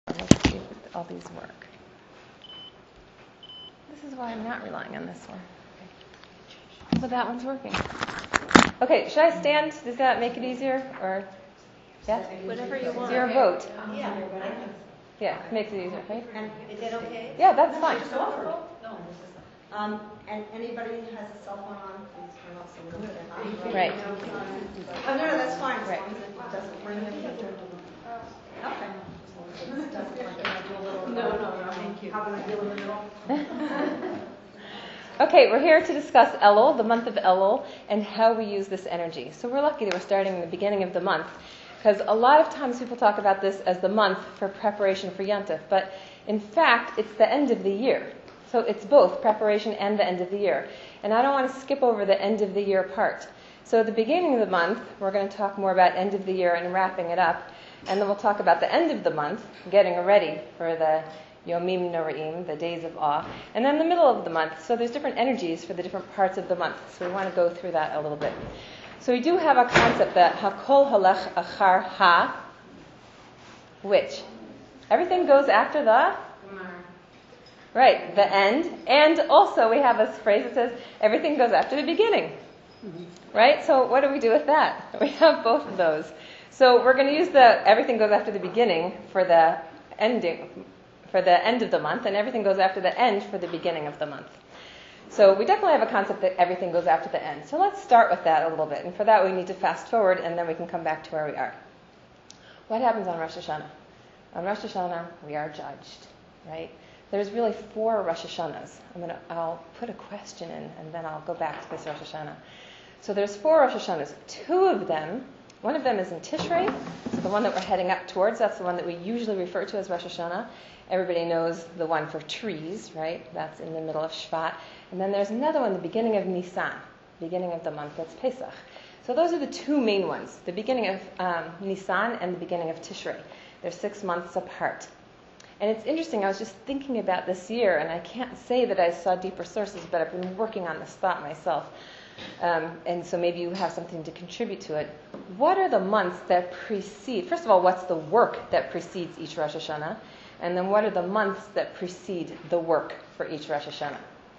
Let's see if all these work. This is why I'm not relying on this one. Okay. But that one's working. Okay, should I stand? Does that make it easier? Or yeah? Whatever you want. It's your vote. Yeah. Yeah, makes it easier, right? And is it okay? Yeah, that's fine. And anybody who has a cell phone on, please turn off so we don't get Right. Oh, no, that's fine. As Right. long as it doesn't ring in the Okay. No, thank you. How about I deal in the middle? Okay, we're here to discuss Elul, the month of Elul, and how we use this energy. So we're lucky that we're starting in the beginning of the month, because a lot of times people talk about this as the month for preparation for Yontif, but in fact, it's the end of the year. So it's both preparation and the end of the year. And I don't want to skip over the end of the year part. So at the beginning of the month, we're going to talk more about end of the year and wrapping it up. And then we'll talk about the end of the month, getting ready for the Yomim Noraim, the days of awe. And then the middle of the month. So there's different energies for the different parts of the month. So we want to go through that a little bit. So we do have a concept that Hakol Halech Achar Ha, which everything goes after the right, the end. And also we have a phrase that says everything goes after the beginning. Right? So what do we do with that? We have both of those. So we're going to use the everything goes after the beginning for the ending, for the end of the month, and everything goes after the end for the beginning of the month. So we definitely have a concept that everything goes after the end. So let's start with that a little bit. And for that we need to fast forward, and then we can come back to where we are. What happens on Rosh Hashanah? On Rosh Hashanah, we are judged, right? There's really 4 Rosh Hashanahs. I'll put a question in, and then I'll go back to this Rosh Hashanah. So there's 4 Rosh Hashanahs. 2 of them, one of them is in Tishrei, so the one that we're heading up towards, that's the one that we usually refer to as Rosh Hashanah. Everybody knows the one for trees, right? That's in the middle of Shvat. And then there's another one, the beginning of Nisan, beginning of the month, that's Pesach. So those are the 2 main ones, the beginning of Nisan and the beginning of Tishrei. They're 6 months apart. And it's interesting, I was just thinking about this year, and I can't say that I saw deeper sources, but I've been working on this thought myself. And so maybe you have something to contribute to it. What are the months that precede, first of all, what's the work that precedes each Rosh Hashanah? And then what are the months that precede the work for each Rosh Hashanah?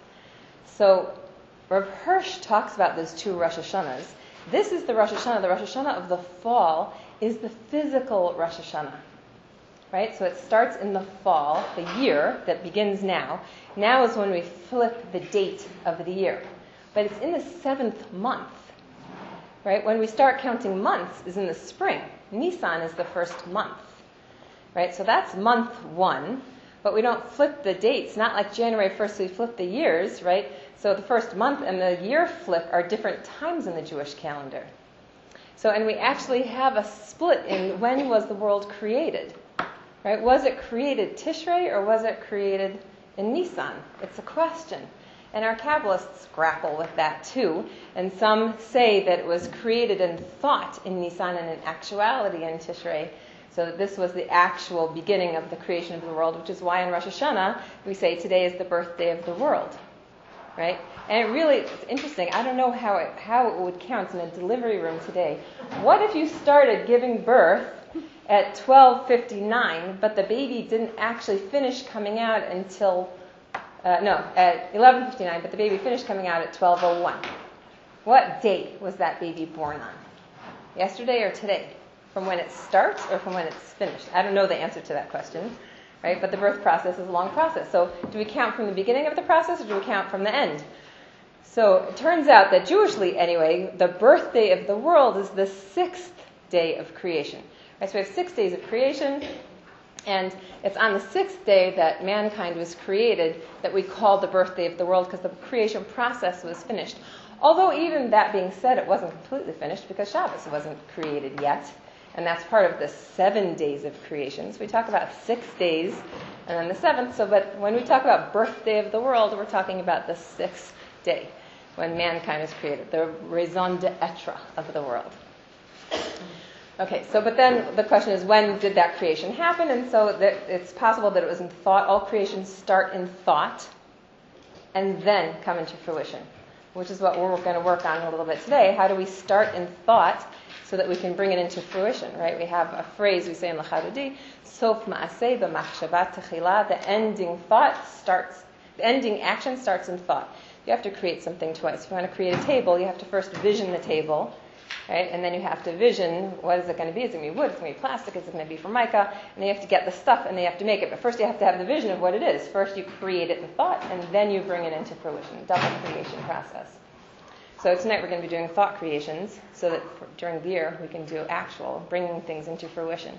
So Rav Hirsch talks about those 2 Rosh Hashanahs. This is the Rosh Hashanah. The Rosh Hashanah of the fall is the physical Rosh Hashanah. Right? So it starts in the fall, the year that begins now. Now is when we flip the date of the year. But it's in the 7th month. Right? When we start counting months is in the spring. Nisan is the first month. Right? So that's month 1. But we don't flip the dates. Not like January 1st we flip the years, right? So the first month and the year flip are different times in the Jewish calendar. So, and we actually have a split in when was the world created. Right? Was it created Tishrei or was it created in Nisan? It's a question. And our Kabbalists grapple with that too. And some say that it was created and thought in Nisan and in actuality in Tishrei. So that this was the actual beginning of the creation of the world, which is why in Rosh Hashanah we say today is the birthday of the world. Right? And it really, it's interesting. I don't know how it would count in a delivery room today. What if you started giving birth at 12:59, but the baby didn't actually finish coming out until, at 11:59, but the baby finished coming out at 12:01. What date was that baby born on? Yesterday or today? From when it starts or from when it's finished? I don't know the answer to that question, right? But the birth process is a long process. So do we count from the beginning of the process or do we count from the end? So it turns out that Jewishly, anyway, the birthday of the world is the 6th day of creation. Right, so we have 6 days of creation, and it's on the 6th day that mankind was created that we call the birthday of the world because the creation process was finished. Although even that being said, it wasn't completely finished because Shabbos wasn't created yet, and that's part of the 7 days of creation. So we talk about 6 days and then the 7th. So, but when we talk about birthday of the world, we're talking about the 6th day when mankind was created, the raison d'etre of the world. Okay, so but then the question is, when did that creation happen? And so it's possible that it was in thought. All creations start in thought and then come into fruition, which is what we're going to work on a little bit today. How do we start in thought so that we can bring it into fruition, right? We have a phrase we say in L'Chadodi, Sof ma'aseh b'machshava techila, the ending action starts in thought. You have to create something twice. If you want to create a table, you have to first vision the table, right? And then you have to vision, what is it going to be? Is it going to be wood? Is it going to be plastic? Is it going to be formica? And then you have to get the stuff and then you have to make it. But first you have to have the vision of what it is. First you create it in thought and then you bring it into fruition. Double creation process. So tonight we're going to be doing thought creations so that during the year we can do actual, bringing things into fruition.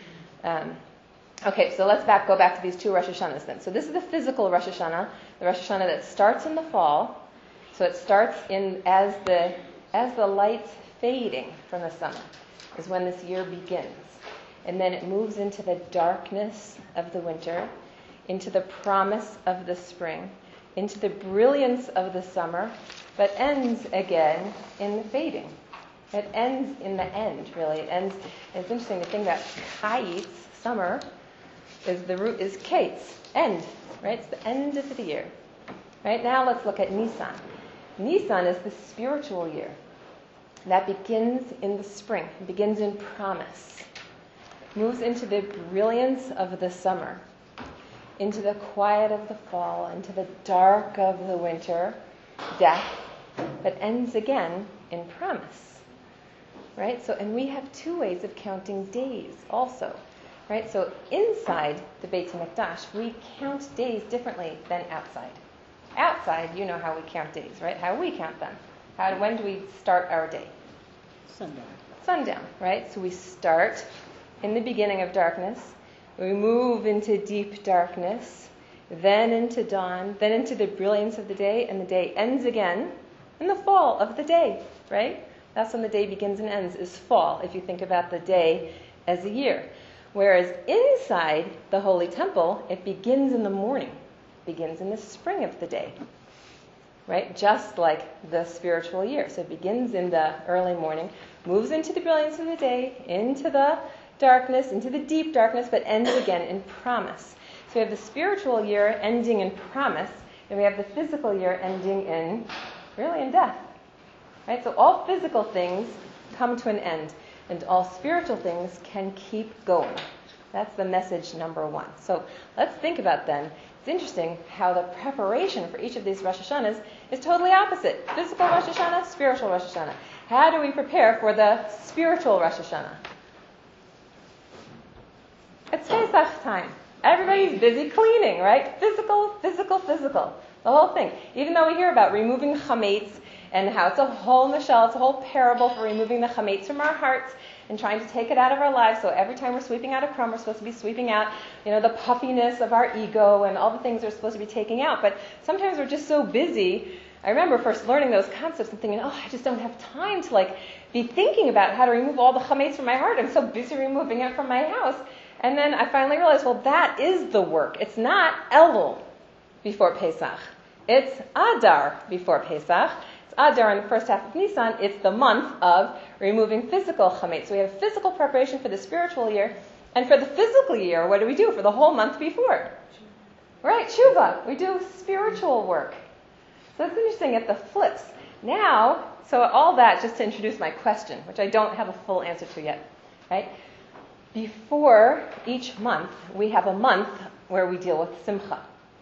Okay, so let's go back to these two Rosh Hashanahs then. So this is the physical Rosh Hashanah, the Rosh Hashanah that starts in the fall. So it starts in as the light's fading from the summer is when this year begins. And then it moves into the darkness of the winter, into the promise of the spring, into the brilliance of the summer, but ends again in the fading. It ends in the end, really. It ends. It's interesting to think that Chayitz, summer, is the root is Kates, end, right? It's the end of the year. Right now, let's look at Nisan. Nisan is the spiritual year that begins in the spring, begins in promise, moves into the brilliance of the summer, into the quiet of the fall, into the dark of the winter, death, but ends again in promise, right? So, and we have two ways of counting days also, right? So inside the Beit HaMikdash, we count days differently than outside. Outside, you know how we count days, right? How we count them. When do we start our day? Sundown, right? So we start in the beginning of darkness. We move into deep darkness, then into dawn, then into the brilliance of the day, and the day ends again in the fall of the day, right? That's when the day begins and ends, is fall, if you think about the day as a year. Whereas inside the Holy Temple, it begins in the morning, begins in the spring of the day, right? Just like the spiritual year. So it begins in the early morning, moves into the brilliance of the day, into the darkness, into the deep darkness, but ends again in promise. So we have the spiritual year ending in promise, and we have the physical year ending in death. Right? So all physical things come to an end, and all spiritual things can keep going. That's the message number one. So let's think about then. It's interesting how the preparation for each of these Rosh Hashanahs is totally opposite. Physical Rosh Hashanah, spiritual Rosh Hashanah. How do we prepare for the spiritual Rosh Hashanah? It's Pesach time. Everybody's busy cleaning, right? Physical. The whole thing. Even though we hear about removing chametz and how it's a whole mashal, it's a whole parable for removing the chametz from our hearts and trying to take it out of our lives. So every time we're sweeping out a crumb, we're supposed to be sweeping out, the puffiness of our ego and all the things we're supposed to be taking out. But sometimes we're just so busy. I remember first learning those concepts and thinking, I just don't have time to be thinking about how to remove all the chametz from my heart. I'm so busy removing it from my house. And then I finally realized, that is the work. It's not Elul before Pesach. It's Adar before Pesach. It's Adar in the first half of Nisan. It's the month of removing physical chametz. So we have physical preparation for the spiritual year. And for the physical year, what do we do for the whole month before? Right, Tshuva. We do spiritual work. So it's interesting at the flips. Now, so all that just to introduce my question, which I don't have a full answer to yet. Right? Before each month, we have a month where we deal with Simcha.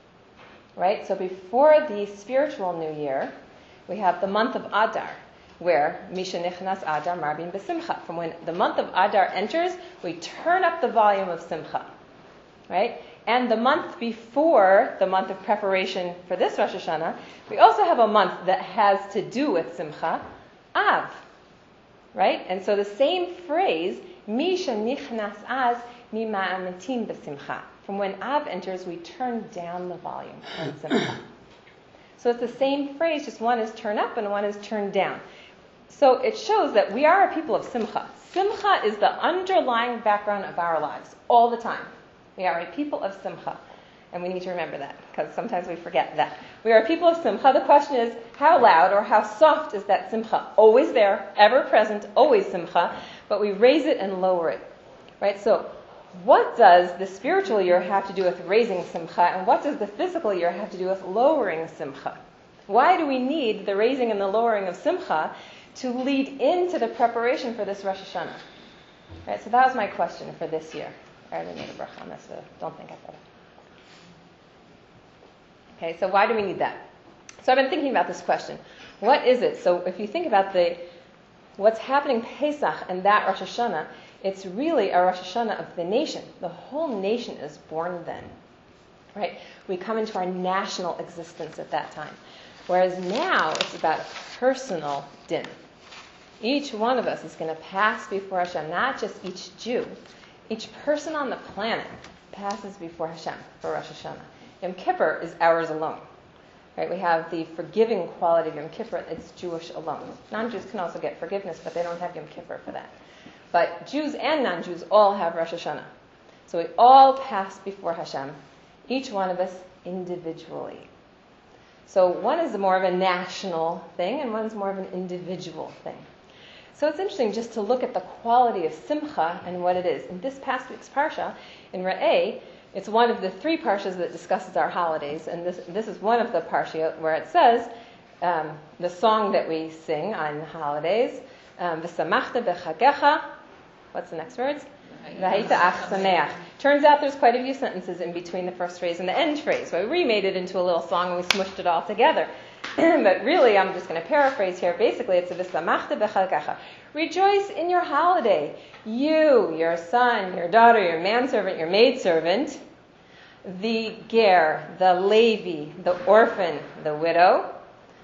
Right? So before the spiritual new year, we have the month of Adar, where Misha Nichnas Adar Marbin B'Simcha. From when the month of Adar enters, we turn up the volume of Simcha. Right? And the month before the month of preparation for this Rosh Hashanah, we also have a month that has to do with Simcha, Av. Right? And so the same phrase, Misha nichnas az mima'ametim b'simcha. From when Av enters, we turn down the volume on Simcha. So it's the same phrase, just one is turn up and one is turn down. So it shows that we are a people of Simcha. Simcha is the underlying background of our lives all the time. We are a people of Simcha. And we need to remember that, because sometimes we forget that. We are a people of Simcha. The question is, how loud or how soft is that Simcha? Always there, ever present, always Simcha. But we raise it and lower it. Right? So what does the spiritual year have to do with raising Simcha? And what does the physical year have to do with lowering Simcha? Why do we need the raising and the lowering of Simcha? to lead into the preparation for this Rosh Hashanah. Right, so that was my question for this year. I already made a bracha on this, so don't think I said it. Okay, so why do we need that? So I've been thinking about this question. What is it? So if you think about what's happening Pesach and that Rosh Hashanah, it's really a Rosh Hashanah of the nation. The whole nation is born then. Right? We come into our national existence at that time. Whereas now it's about a personal din. Each one of us is going to pass before Hashem, not just each Jew. Each person on the planet passes before Hashem for Rosh Hashanah. Yom Kippur is ours alone. Right? We have the forgiving quality of Yom Kippur. It's Jewish alone. Non-Jews can also get forgiveness, but they don't have Yom Kippur for that. But Jews and non-Jews all have Rosh Hashanah. So we all pass before Hashem, each one of us individually. So one is more of a national thing, and one's more of an individual thing. So it's interesting just to look at the quality of Simcha and what it is. In this past week's Parsha, in Re'eh, it's one of the 3 Parshas that discusses our holidays, and this is one of the Parshiot where it says, the song that we sing on holidays, V'samachta b'chagecha, what's the next words? V'hayita ach sameach. Turns out there's quite a few sentences in between the first phrase and the end phrase. So we remade it into a little song and we smushed it all together. But really, I'm just going to paraphrase here. Basically, it's a v'samachta b'chagecha. Rejoice in your holiday. You, your son, your daughter, your manservant, your maidservant, the ger, the Levi, the orphan, the widow,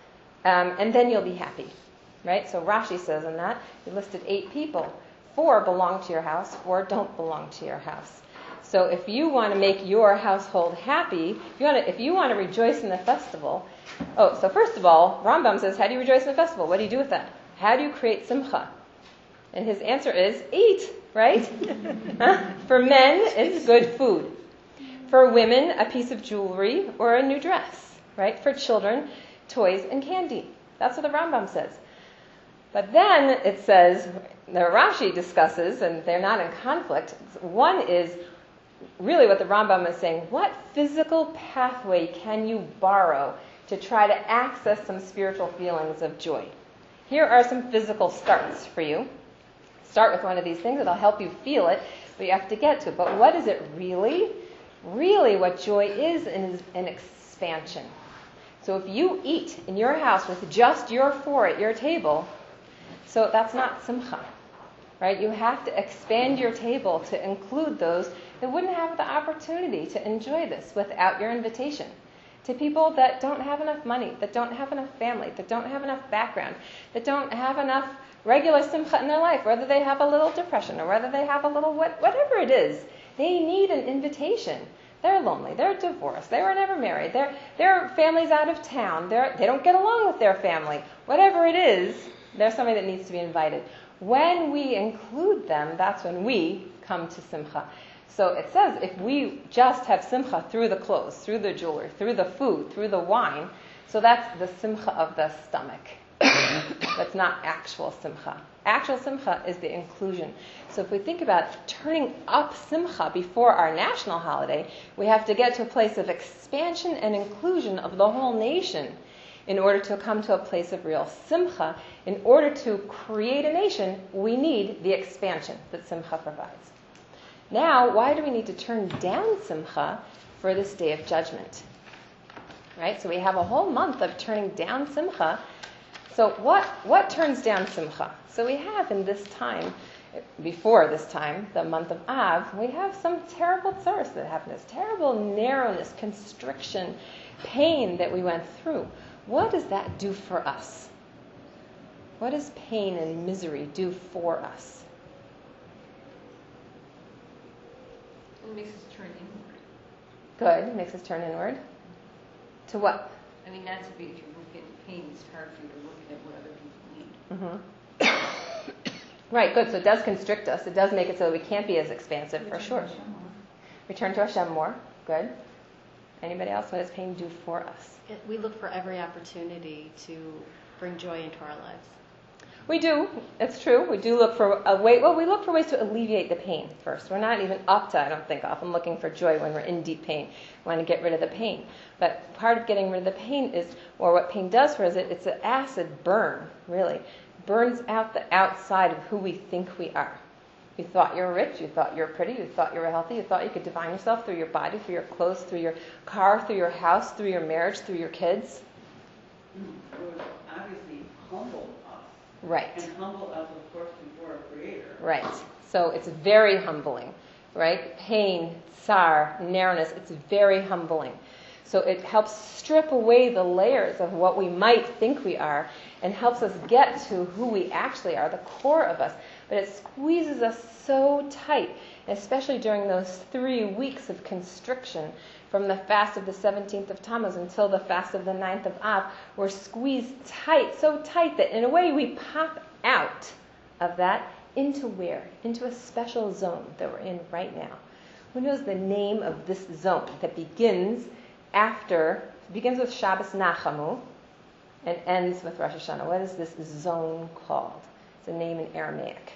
and then you'll be happy. Right? So Rashi says in that, he listed 8 people. 4 belong to your house, 4 don't belong to your house. So if you want to make your household happy, if you want to rejoice in the festival, so first of all, Rambam says, how do you rejoice in the festival? What do you do with that? How do you create simcha? And his answer is, eat, right? For men, it's good food. For women, a piece of jewelry or a new dress, right? For children, toys and candy. That's what the Rambam says. But then it says, the Rashi discusses, and they're not in conflict. One is really what the Rambam is saying. What physical pathway can you borrow to try to access some spiritual feelings of joy? Here are some physical starts for you. Start with one of these things. It'll help you feel it, but you have to get to it. But what is it really? Really what joy is an expansion. So if you eat in your house with just your 4 at your table, so that's not simcha, right? You have to expand your table to include those that wouldn't have the opportunity to enjoy this without your invitation. To people that don't have enough money, that don't have enough family, that don't have enough background, that don't have enough regular simcha in their life, whether they have a little depression or whether they have a little whatever it is, they need an invitation. They're lonely. They're divorced. They were never married. Their family's out of town. They don't get along with their family. Whatever it is, there's somebody that needs to be invited. When we include them, that's when we come to simcha. So it says if we just have simcha through the clothes, through the jewelry, through the food, through the wine, so that's the simcha of the stomach. That's not actual simcha. Actual simcha is the inclusion. So if we think about turning up simcha before our national holiday, we have to get to a place of expansion and inclusion of the whole nation in order to come to a place of real simcha. In order to create a nation, we need the expansion that simcha provides. Now, why do we need to turn down simcha for this day of judgment? Right? So we have a whole month of turning down simcha. So what turns down simcha? So we have in this time, before this time, the month of Av, we have some terrible tsaros that happened. This terrible narrowness, constriction, pain that we went through. What does that do for us? What does pain and misery do for us? It makes us turn inward. Good. It makes us turn inward. To what? I mean, that's if you look at pain, it's hard for you to look at what other people need. Mm-hmm. Right, good. So it does constrict us. It does make it so that we can't be as expansive, for sure. Return to Hashem more. Good. Anybody else? What does pain do for us? We look for every opportunity to bring joy into our lives. We do. It's true. We do look for a way. Well, we look for ways to alleviate the pain first. We're not even up to, I don't think, often looking for joy when we're in deep pain. We want to get rid of the pain. But part of getting rid of the pain is, or what pain does for us, it's an acid burn, really. burns out the outside of who we think we are. You thought you were rich, you thought you were pretty, you thought you were healthy, you thought you could define yourself through your body, through your clothes, through your car, through your house, through your marriage, through your kids. It would obviously humble us. Right. And humble us, of course, before our Creator. Right. So it's very humbling, right? Pain, tsar, narrowness, it's very humbling. So it helps strip away the layers of what we might think we are and helps us get to who we actually are, the core of us. But it squeezes us so tight, especially during those 3 weeks of constriction from the fast of the 17th of Tammuz until the fast of the 9th of Av. We're squeezed tight, so tight that in a way we pop out of that into where? Into a special zone that we're in right now. Who knows the name of this zone that begins with Shabbos Nachamu and ends with Rosh Hashanah? What is this zone called? It's a name in Aramaic.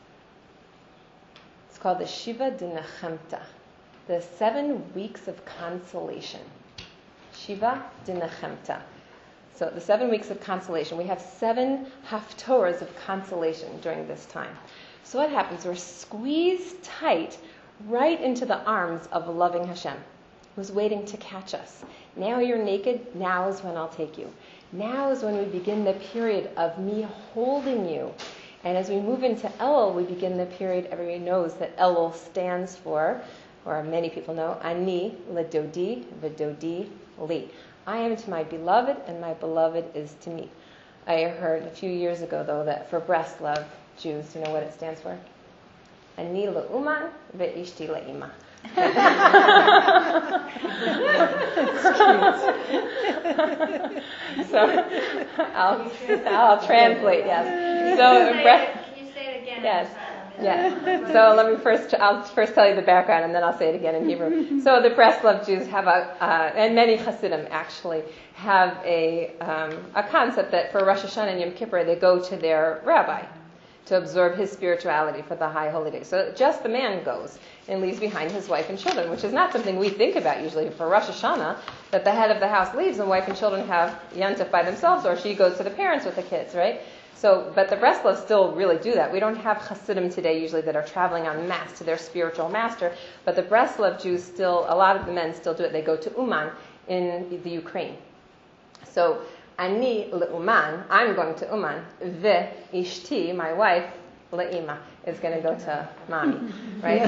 It's called the Shiva Dinachemta, the 7 weeks of consolation. Shiva Dinachemta. So the 7 weeks of consolation. We have 7 haftorahs of consolation during this time. So what happens? We're squeezed tight right into the arms of a loving Hashem who's waiting to catch us. Now you're naked, now is when I'll take you. Now is when we begin the period of me holding you. And as we move into Elul, we begin the period everybody knows that Elul stands for, or many people know, Ani ledodi v'dodi li. I am to my beloved, and my beloved is to me. I heard a few years ago, though, that for Breslov Jews, you know what it stands for? Ani le'uman ve'ishti le'ima. So I'll translate. Yes. So Can you say it again? Yes. Yeah. So I'll first tell you the background, and then I'll say it again in Hebrew. So the Breslov Jews have and many Hasidim actually have a concept that for Rosh Hashanah and Yom Kippur they go to their rabbi to absorb his spirituality for the high holy day. So just the man goes and leaves behind his wife and children, which is not something we think about usually for Rosh Hashanah, that the head of the house leaves and wife and children have Yontif by themselves, or she goes to the parents with the kids, right? So, but the Breslovs still really do that. We don't have Hasidim today usually that are traveling en masse to their spiritual master, but the Breslov Jews still, a lot of the men still do it. They go to Uman in the Ukraine. So, Ani le'uman, I'm going to Uman. Ishti, my wife, le'ima, is going to go to mommy, right?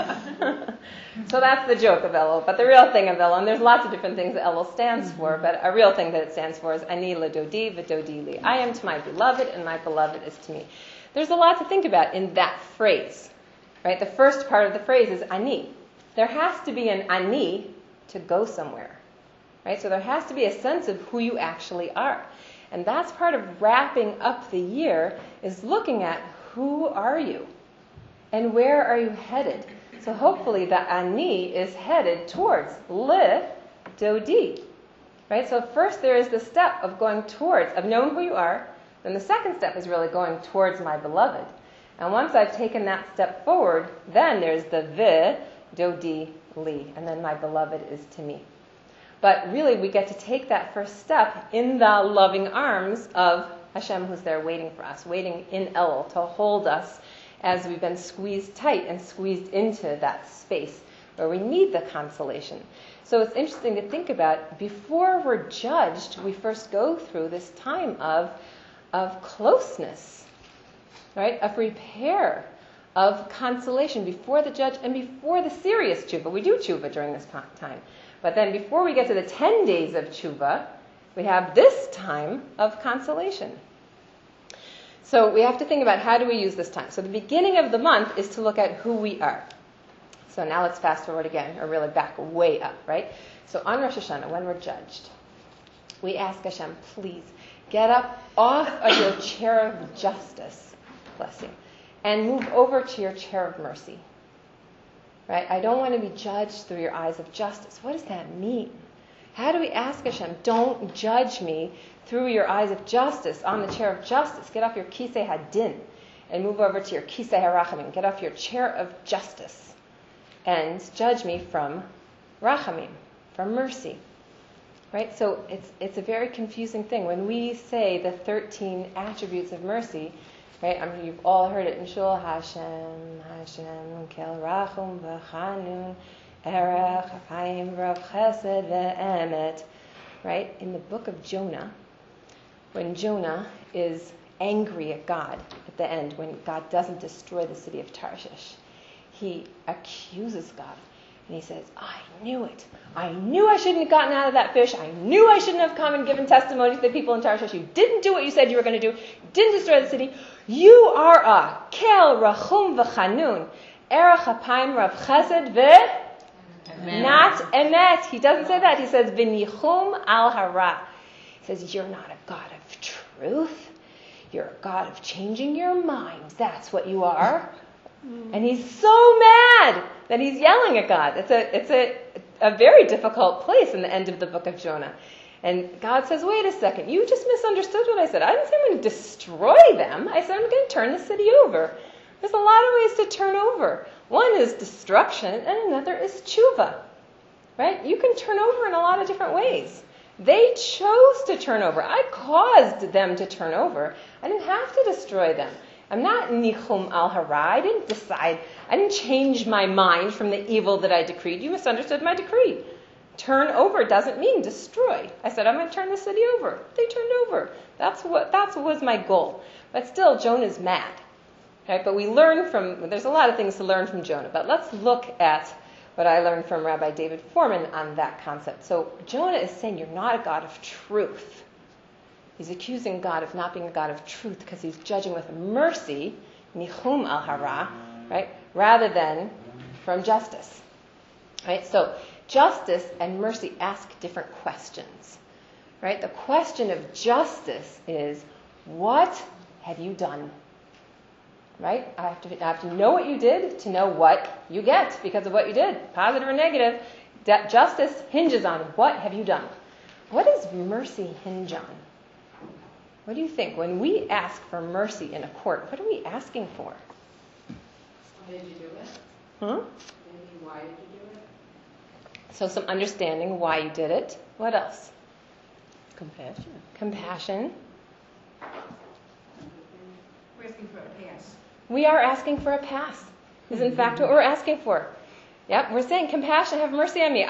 So that's the joke of Elul. But the real thing of Elul, and there's lots of different things that Elul stands for, but a real thing that it stands for is Ani le'dodi v'dodi li. I am to my beloved, and my beloved is to me. There's a lot to think about in that phrase, right? The first part of the phrase is Ani. There has to be an Ani to go somewhere. Right? So there has to be a sense of who you actually are. And that's part of wrapping up the year, is looking at who are you and where are you headed. So hopefully the Ani is headed towards Le Dodi. Right? So first there is the step of going towards, of knowing who you are. Then the second step is really going towards my beloved. And once I've taken that step forward, then there's the Ve Dodi Li. And then my beloved is to me. But really, we get to take that first step in the loving arms of Hashem, who's there waiting for us, waiting in Elul to hold us as we've been squeezed tight and squeezed into that space where we need the consolation. So it's interesting to think about, before we're judged, we first go through this time of closeness, right? Of repair, of consolation before the judge and before the serious tshuva. We do tshuva during this time. But then before we get to the 10 days of tshuva, we have this time of consolation. So we have to think about, how do we use this time? So the beginning of the month is to look at who we are. So now let's fast forward again, or really back way up, right? So on Rosh Hashanah, when we're judged, we ask Hashem, please get up off of your chair of justice, bless you, and move over to your chair of mercy. Right? I don't want to be judged through your eyes of justice. What does that mean? How do we ask Hashem, don't judge me through your eyes of justice on the chair of justice? Get off your kisei hadin and move over to your kisei harachamim. Get off your chair of justice and judge me from rachamim, from mercy. Right? So it's a very confusing thing. When we say the 13 attributes of mercy, right? I mean, you've all heard it in Shul, Hashem, Kel Rachum V'Chanun, Erech, Chaim, Rav Chesed, Ve'emet. Right? In the book of Jonah, when Jonah is angry at God at the end, when God doesn't destroy the city of Tarshish, he accuses God. And he says, I knew it. I knew I shouldn't have gotten out of that fish. I knew I shouldn't have come and given testimony to the people in Tarshish. You didn't do what you said you were going to do. You didn't destroy the city. You are a kel rachum v'chanun, erech hapayim rav chesed not emet. He doesn't say that. He says v'nichum al hara. He says you're not a God of truth. You're a God of changing your mind. That's what you are. And he's so mad that he's yelling at God. It's a very difficult place in the end of the book of Jonah. And God says, wait a second, you just misunderstood what I said. I didn't say I'm going to destroy them. I said I'm going to turn the city over. There's a lot of ways to turn over. One is destruction, and another is tshuva. Right? You can turn over in a lot of different ways. They chose to turn over. I caused them to turn over. I didn't have to destroy them. I'm not nichum al hara. I didn't decide. I didn't change my mind from the evil that I decreed. You misunderstood my decree. Turn over doesn't mean destroy. I said I'm going to turn the city over. They turned over. That's what was my goal. But still, Jonah's mad. Right? But there's a lot of things to learn from Jonah. But let's look at what I learned from Rabbi David Foreman on that concept. So Jonah is saying you're not a God of truth. He's accusing God of not being a God of truth because he's judging with mercy, nichum al hara, right, rather than from justice. Right? So justice and mercy ask different questions. Right? The question of justice is, what have you done? Right? I have to know what you did to know what you get because of what you did, positive or negative. Justice hinges on what have you done. What does mercy hinge on? What do you think? When we ask for mercy in a court, what are we asking for? Why did you do it? Maybe why did you do it? So some understanding why you did it. What else? We're Compassion. asking for a pass. We are asking for a pass. Is in fact what we're asking for. Yep, we're saying compassion, have mercy on me.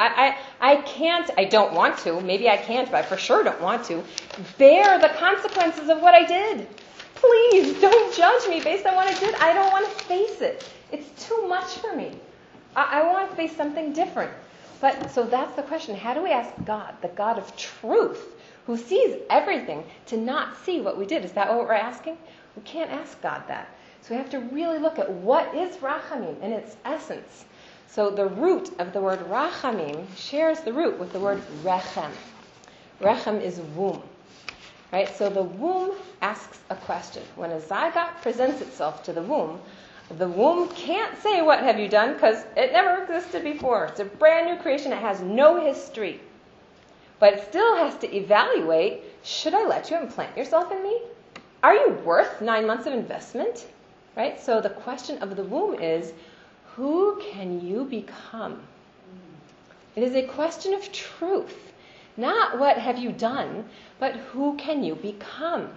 I don't want to, maybe I can't, but I for sure don't want to, bear the consequences of what I did. Please don't judge me based on what I did. I don't want to face it. It's too much for me. I want to face something different. But so that's the question. How do we ask God, the God of truth, who sees everything, to not see what we did? Is that what we're asking? We can't ask God that. So we have to really look at what is rachamim in its essence. So the root of the word rachamim shares the root with the word rechem. Rechem is womb. Right? So the womb asks a question. When a zygote presents itself to the womb can't say, what have you done? Because it never existed before. It's a brand new creation. It has no history. But it still has to evaluate, should I let you implant yourself in me? Are you worth 9 months of investment? Right? So the question of the womb is, who can you become? It is a question of truth. Not what have you done, but who can you become?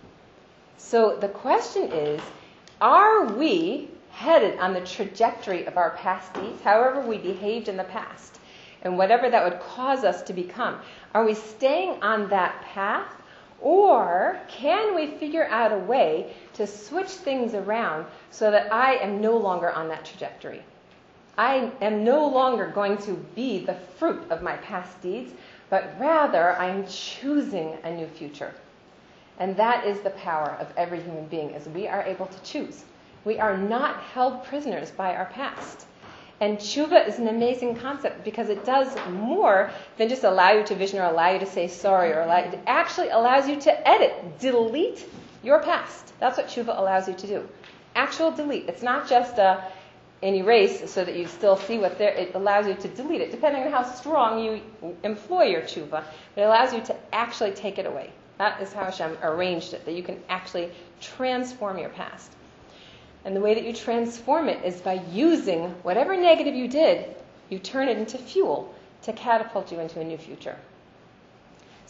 So the question is, are we headed on the trajectory of our past deeds, however we behaved in the past, and whatever that would cause us to become? Are we staying on that path, or can we figure out a way to switch things around so that I am no longer on that trajectory? I am no longer going to be the fruit of my past deeds, but rather I'm choosing a new future. And that is the power of every human being, is we are able to choose. We are not held prisoners by our past. And tshuva is an amazing concept because it does more than just allow you to vision or allow you to say sorry it actually allows you to edit, delete your past. That's what tshuva allows you to do. Actual delete. It's not just an erase so that you still see what's there. It allows you to delete it, depending on how strong you employ your tshuva. It allows you to actually take it away. That is how Hashem arranged it, that you can actually transform your past. And the way that you transform it is by using whatever negative you did, you turn it into fuel to catapult you into a new future.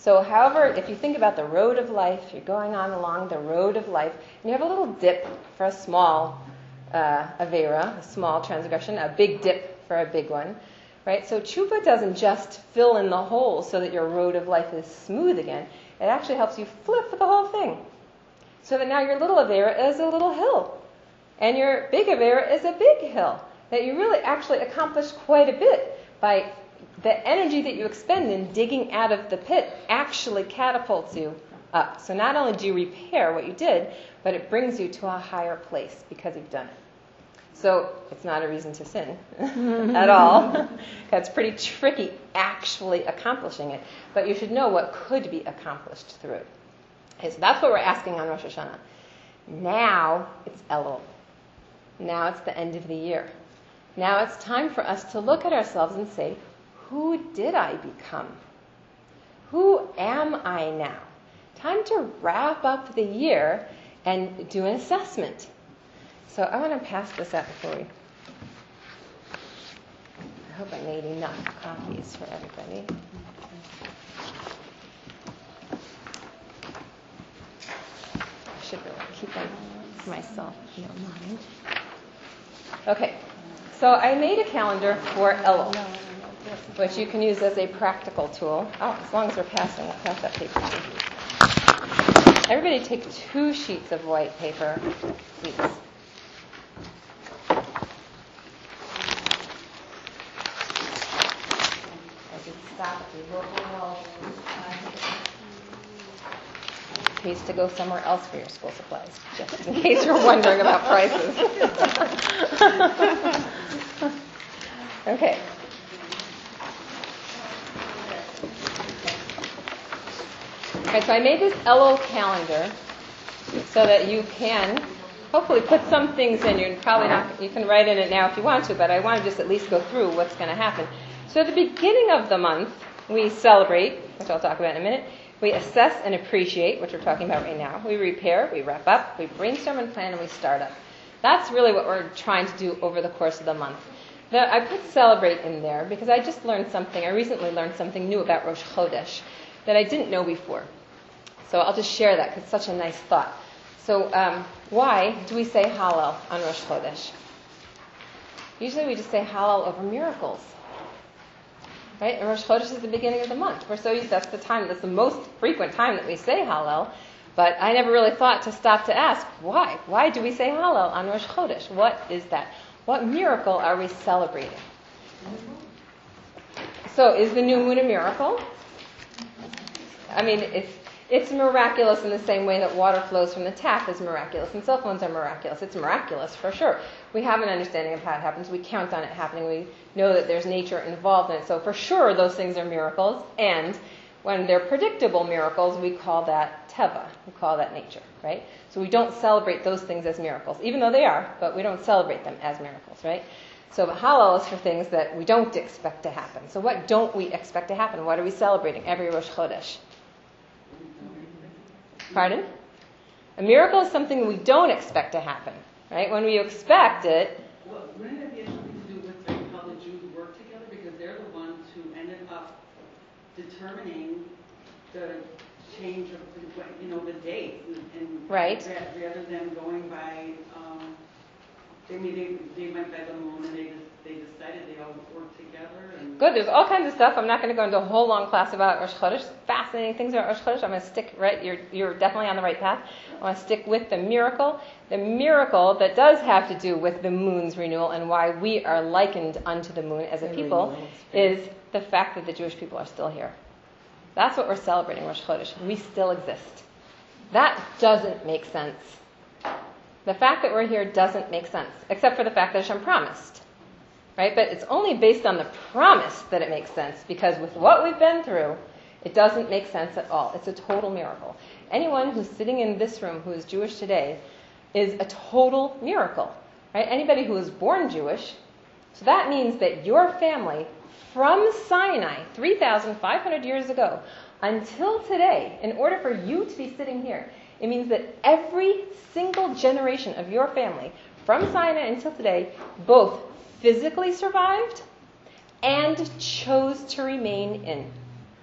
So however, if you think about the road of life, you're going on along the road of life, and you have a little dip for a small avera, a small transgression, a big dip for a big one, right? So tshuva doesn't just fill in the hole so that your road of life is smooth again. It actually helps you flip the whole thing. So that now your little avera is a little hill, and your big avera is a big hill. That you really actually accomplish quite a bit by the energy that you expend in digging out of the pit actually catapults you up. So not only do you repair what you did, but it brings you to a higher place because you've done it. So it's not a reason to sin at all. It's pretty tricky actually accomplishing it. But you should know what could be accomplished through it. Okay, so that's what we're asking on Rosh Hashanah. Now it's Elul. Now it's the end of the year. Now it's time for us to look at ourselves and say, who did I become? Who am I now? Time to wrap up the year and do an assessment. So I want to pass this out before we... I hope I made enough copies for everybody. I should really keep them for myself, if you don't mind. Okay, so I made a calendar for Elul, which you can use as a practical tool. Oh, as long as we're passing, we'll pass that paper to you. Everybody take 2 sheets of white paper, please. In case to go somewhere else for your school supplies, just in case you're wondering about prices. Okay. Okay, so I made this Elul calendar so that you can hopefully put some things in. You're probably not. You can write in it now if you want to, but I want to just at least go through what's going to happen. So at the beginning of the month, we celebrate, which I'll talk about in a minute. We assess and appreciate, which we're talking about right now. We repair, we wrap up, we brainstorm and plan, and we start up. That's really what we're trying to do over the course of the month. Now, I put celebrate in there because I just learned something. I recently learned something new about Rosh Chodesh that I didn't know before. So I'll just share that because it's such a nice thought. So why do we say Hallel on Rosh Chodesh? Usually we just say Hallel over miracles. Right? And Rosh Chodesh is the beginning of the month. We're so used, that's the most frequent time that we say Hallel. But I never really thought to stop to ask, why? Why do we say Hallel on Rosh Chodesh? What is that? What miracle are we celebrating? So is the new moon a miracle? I mean, it's miraculous in the same way that water flows from the tap is miraculous, and cell phones are miraculous. It's miraculous for sure. We have an understanding of how it happens. We count on it happening. We know that there's nature involved in it. So for sure, those things are miracles. And when they're predictable miracles, we call that teva. We call that nature, right? So we don't celebrate those things as miracles, even though they are, but we don't celebrate them as miracles, right? So Hallel is for things that we don't expect to happen. So what don't we expect to happen? What are we celebrating every Rosh Chodesh? Pardon? A miracle is something we don't expect to happen, right? When we expect it... Well, wouldn't it be something to do with how the Jews work together? Because they're the ones who ended up determining the change of the date. And right. Rather than going by... they went by the moon and they decided they all worked together. And good, there's all kinds of stuff. I'm not going to go into a whole long class about Rosh Chodesh. Fascinating things about Rosh Chodesh. I'm going to stick right, you're definitely on the right path. I want to stick with the miracle. The miracle that does have to do with the moon's renewal and why we are likened unto the moon as a people is the fact that the Jewish people are still here. That's what we're celebrating Rosh Chodesh. We still exist. That doesn't make sense. The fact that we're here doesn't make sense, except for the fact that Hashem promised. Right? But it's only based on the promise that it makes sense, because with what we've been through, it doesn't make sense at all. It's a total miracle. Anyone who's sitting in this room who is Jewish today is a total miracle. Right? Anybody who was born Jewish, so that means that your family, from Sinai, 3,500 years ago, until today, in order for you to be sitting here, it means that every single generation of your family, from Sinai until today, both physically survived and chose to remain in.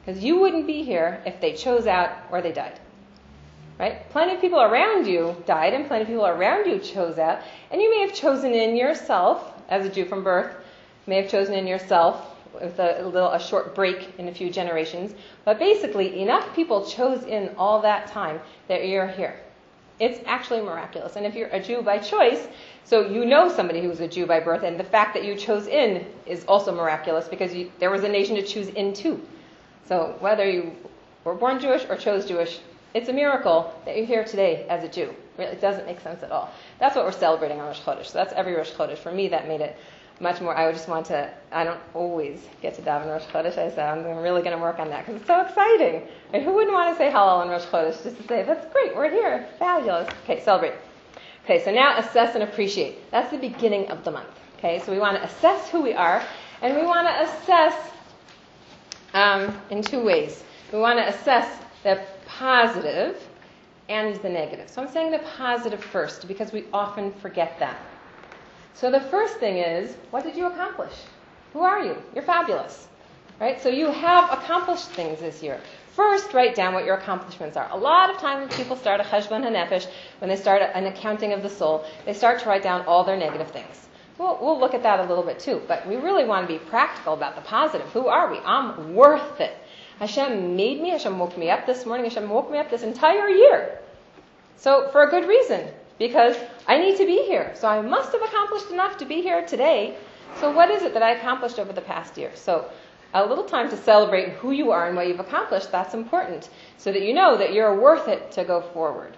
Because you wouldn't be here if they chose out or they died. Right? Plenty of people around you died, and plenty of people around you chose out. And you may have chosen in yourself, as a Jew from birth, may have chosen in yourself with a short break in a few generations. But basically, enough people chose in all that time that you're here. It's actually miraculous. And if you're a Jew by choice, so you know somebody who was a Jew by birth, and the fact that you chose in is also miraculous because there was a nation to choose into. So whether you were born Jewish or chose Jewish, it's a miracle that you're here today as a Jew. It doesn't make sense at all. That's what we're celebrating on Rosh Chodesh. So that's every Rosh Chodesh. For me, that made it much more. I don't always get to daven Rosh Chodesh. I said, I'm really going to work on that because it's so exciting. Right? Who wouldn't want to say Hallel on Rosh Chodesh just to say, that's great, we're here, fabulous. Okay, celebrate. Okay, so now assess and appreciate. That's the beginning of the month. Okay, so we want to assess who we are, and we want to assess in two ways. We want to assess the positive and the negative. So I'm saying the positive first because we often forget that. So the first thing is, what did you accomplish? Who are you? You're fabulous. Right? So you have accomplished things this year. First, write down what your accomplishments are. A lot of times when people start a cheshbon hanefesh, when they start an accounting of the soul, they start to write down all their negative things. We'll look at that a little bit too, but we really want to be practical about the positive. Who are we? I'm worth it. Hashem made me. Hashem woke me up this morning. Hashem woke me up this entire year. So for a good reason, because I need to be here. So I must have accomplished enough to be here today. So what is it that I accomplished over the past year? So a little time to celebrate who you are and what you've accomplished, that's important, so that you know that you're worth it to go forward.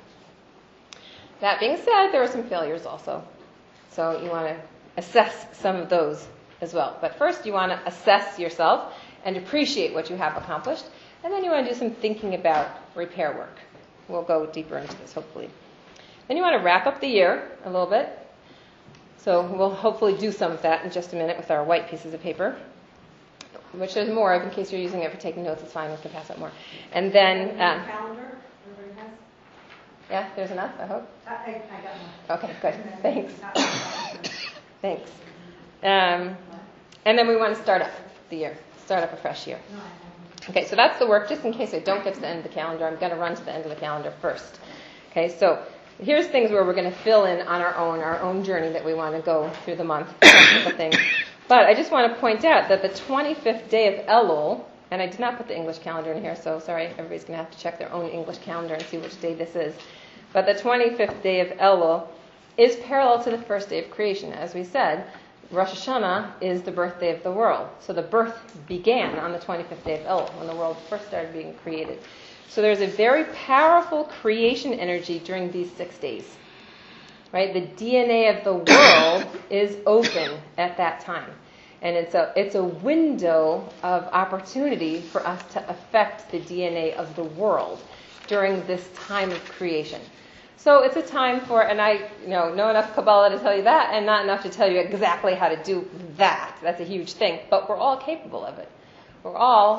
That being said, there are some failures also. So you want to assess some of those as well. But first you want to assess yourself and appreciate what you have accomplished. And then you want to do some thinking about repair work. We'll go deeper into this, hopefully. Then you want to wrap up the year a little bit. So we'll hopefully do some of that in just a minute with our white pieces of paper, which there's more of in case you're using it for taking notes. It's fine. We can pass out more. And then... calendar, everybody has? Yeah, there's enough, I hope. I got one. Okay, good. Thanks. Thanks. And then we want to start up the year. Start up a fresh year. Okay, so that's the work. Just in case I don't get to the end of the calendar, I'm going to run to the end of the calendar first. Okay, so here's things where we're going to fill in on our own journey that we want to go through the month. Things. But I just want to point out that the 25th day of Elul, and I did not put the English calendar in here, so sorry, everybody's going to have to check their own English calendar and see which day this is. But the 25th day of Elul is parallel to the first day of creation. As we said, Rosh Hashanah is the birthday of the world. So the birth began on the 25th day of Elul, when the world first started being created. So there's a very powerful creation energy during these 6 days. Right? The DNA of the world is open at that time. And it's a window of opportunity for us to affect the DNA of the world during this time of creation. So it's a time for, and I know enough Kabbalah to tell you that, and not enough to tell you exactly how to do that. That's a huge thing. But we're all capable of it. We're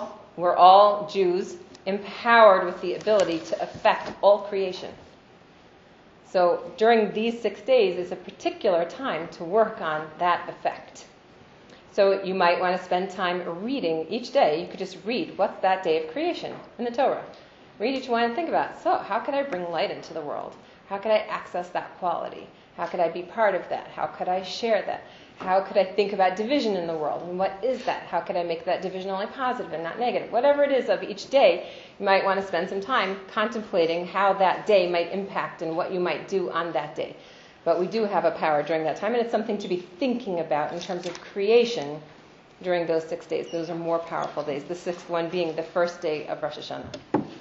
all Jews empowered with the ability to affect all creation. So during these 6 days is a particular time to work on that effect. So you might want to spend time reading each day. You could just read, what's that day of creation in the Torah? Read each one and think about, so how could I bring light into the world? How could I access that quality? How could I be part of that? How could I share that? How could I think about division in the world? And what is that? How could I make that division only positive and not negative? Whatever it is of each day, you might want to spend some time contemplating how that day might impact and what you might do on that day. But we do have a power during that time, and it's something to be thinking about in terms of creation during those 6 days. Those are more powerful days, the sixth one being the first day of Rosh Hashanah.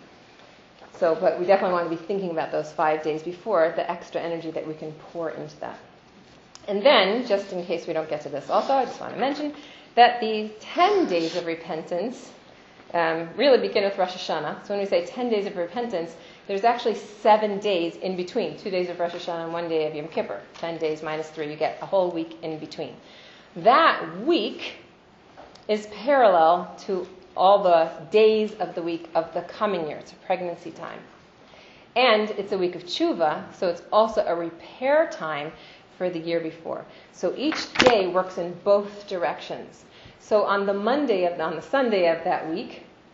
So, but we definitely want to be thinking about those 5 days before, the extra energy that we can pour into that. And then, just in case we don't get to this also, I just want to mention that the 10 days of repentance really begin with Rosh Hashanah. So when we say 10 days of repentance, there's actually 7 days in between. 2 days of Rosh Hashanah and 1 day of Yom Kippur. 10 days minus 3, you get a whole week in between. That week is parallel to all the days of the week of the coming year. It's a pregnancy time. And it's a week of tshuva, so it's also a repair time for the year before. So each day works in both directions. So on the Sunday of that week,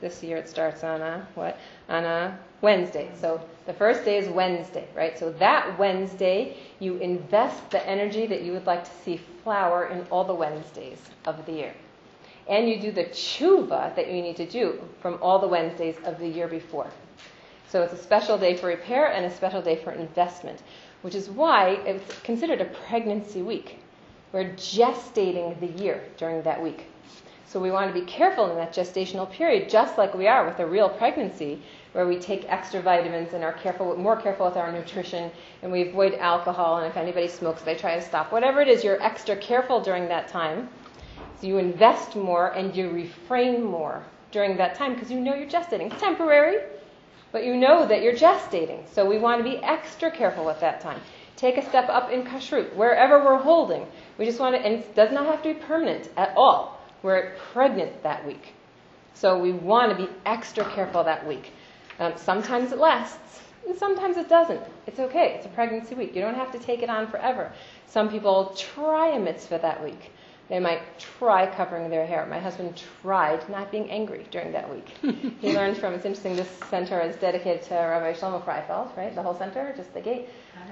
This year it starts on a what? On a Wednesday. So the first day is Wednesday, right? So that Wednesday, you invest the energy that you would like to see flower in all the Wednesdays of the year. And you do the tshuva that you need to do from all the Wednesdays of the year before. So it's a special day for repair and a special day for investment, which is why it's considered a pregnancy week. We're gestating the year during that week. So we want to be careful in that gestational period, just like we are with a real pregnancy, where we take extra vitamins and are more careful with our nutrition, and we avoid alcohol, and if anybody smokes, they try to stop. Whatever it is, you're extra careful during that time. So you invest more and you refrain more during that time because you know you're gestating. It's temporary, but you know that you're gestating. So we want to be extra careful with that time. Take a step up in kashrut, wherever we're holding. We just want to, and it does not have to be permanent at all. We're pregnant that week. So we want to be extra careful that week. Sometimes it lasts, and sometimes it doesn't. It's okay. It's a pregnancy week. You don't have to take it on forever. Some people try a mitzvah that week. They might try covering their hair. My husband tried not being angry during that week. He learned from, it's interesting, this center is dedicated to Rabbi Shlomo Freifeld, right? The whole center, just the gate.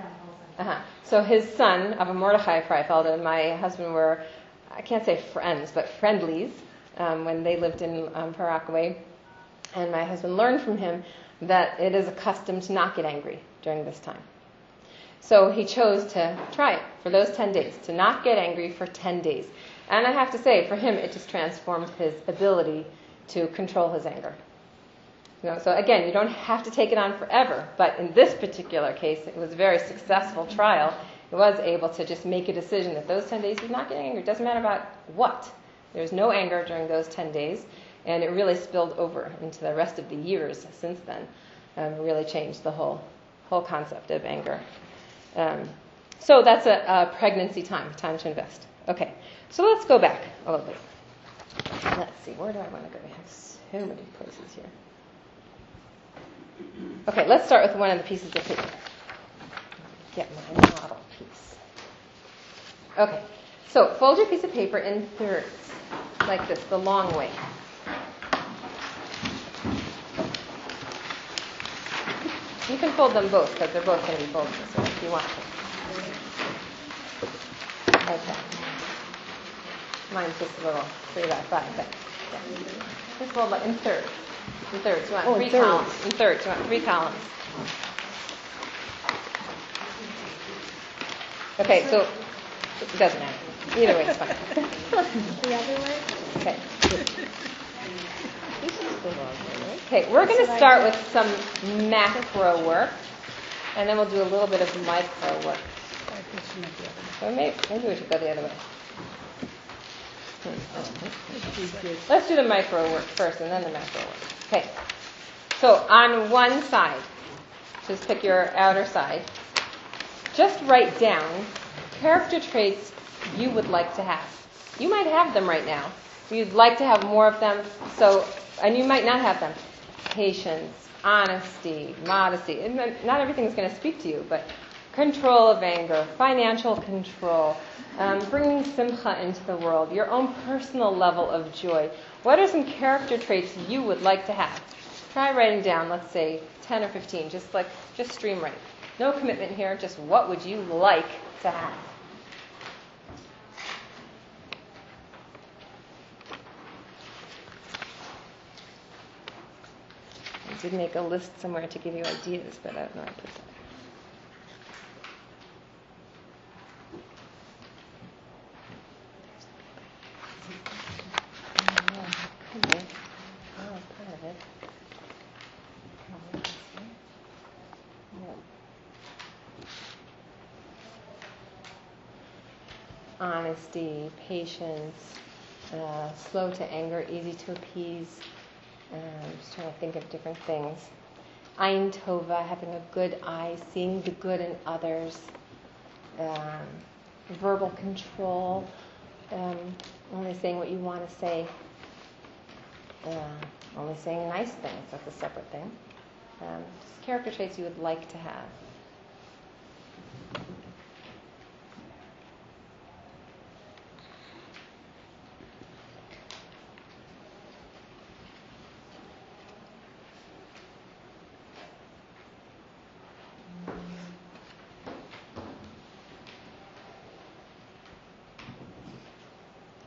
So his son, Abba Mordechai Freifeld, and my husband were, I can't say friends, but friendlies when they lived in Paraguay. And my husband learned from him that it is a custom to not get angry during this time. So he chose to try it for those 10 days, to not get angry for 10 days. And I have to say, for him, it just transformed his ability to control his anger. So again, you don't have to take it on forever, but in this particular case, it was a very successful trial. He was able to just make a decision that those 10 days he's not getting angry. It doesn't matter about what. There's no anger during those 10 days, and it really spilled over into the rest of the years since then. Really changed the whole concept of anger. So that's a pregnancy time to invest. Okay, so let's go back a little bit. Let's see, where do I want to go? We have so many places here. Okay, let's start with one of the pieces of paper. Get my model piece. Okay, so fold your piece of paper in thirds, like this, the long way. You can fold them both, because they're both going to be folded this way if you want to. Okay. Mine's just a little 3x5, but yeah. Just fold in thirds. In thirds. You want 3 columns. In thirds. You want 3 columns. Okay, so it doesn't matter. Either way, it's fine. The other way? Okay. Okay, we're going to start with some macro work, and then we'll do a little bit of micro work. So maybe we should go the other way. Let's do the micro work first, and then the macro work. Okay. So on one side, just pick your outer side. Just write down character traits you would like to have. You might have them right now. You'd like to have more of them. And you might not have them. Patience, honesty, modesty. And not everything's going to speak to you, but control of anger, financial control, bringing simcha into the world, your own personal level of joy. What are some character traits you would like to have? Try writing down, let's say, 10 or 15, just stream write. No commitment here, just what would you like to have? I did make a list somewhere to give you ideas, but I don't know where I put that. Honesty, patience, slow to anger, easy to appease. I'm just trying to think of different things. Ein Tova, having a good eye, seeing the good in others. Verbal control, only saying what you want to say. Only saying nice things, that's a separate thing. Just character traits you would like to have.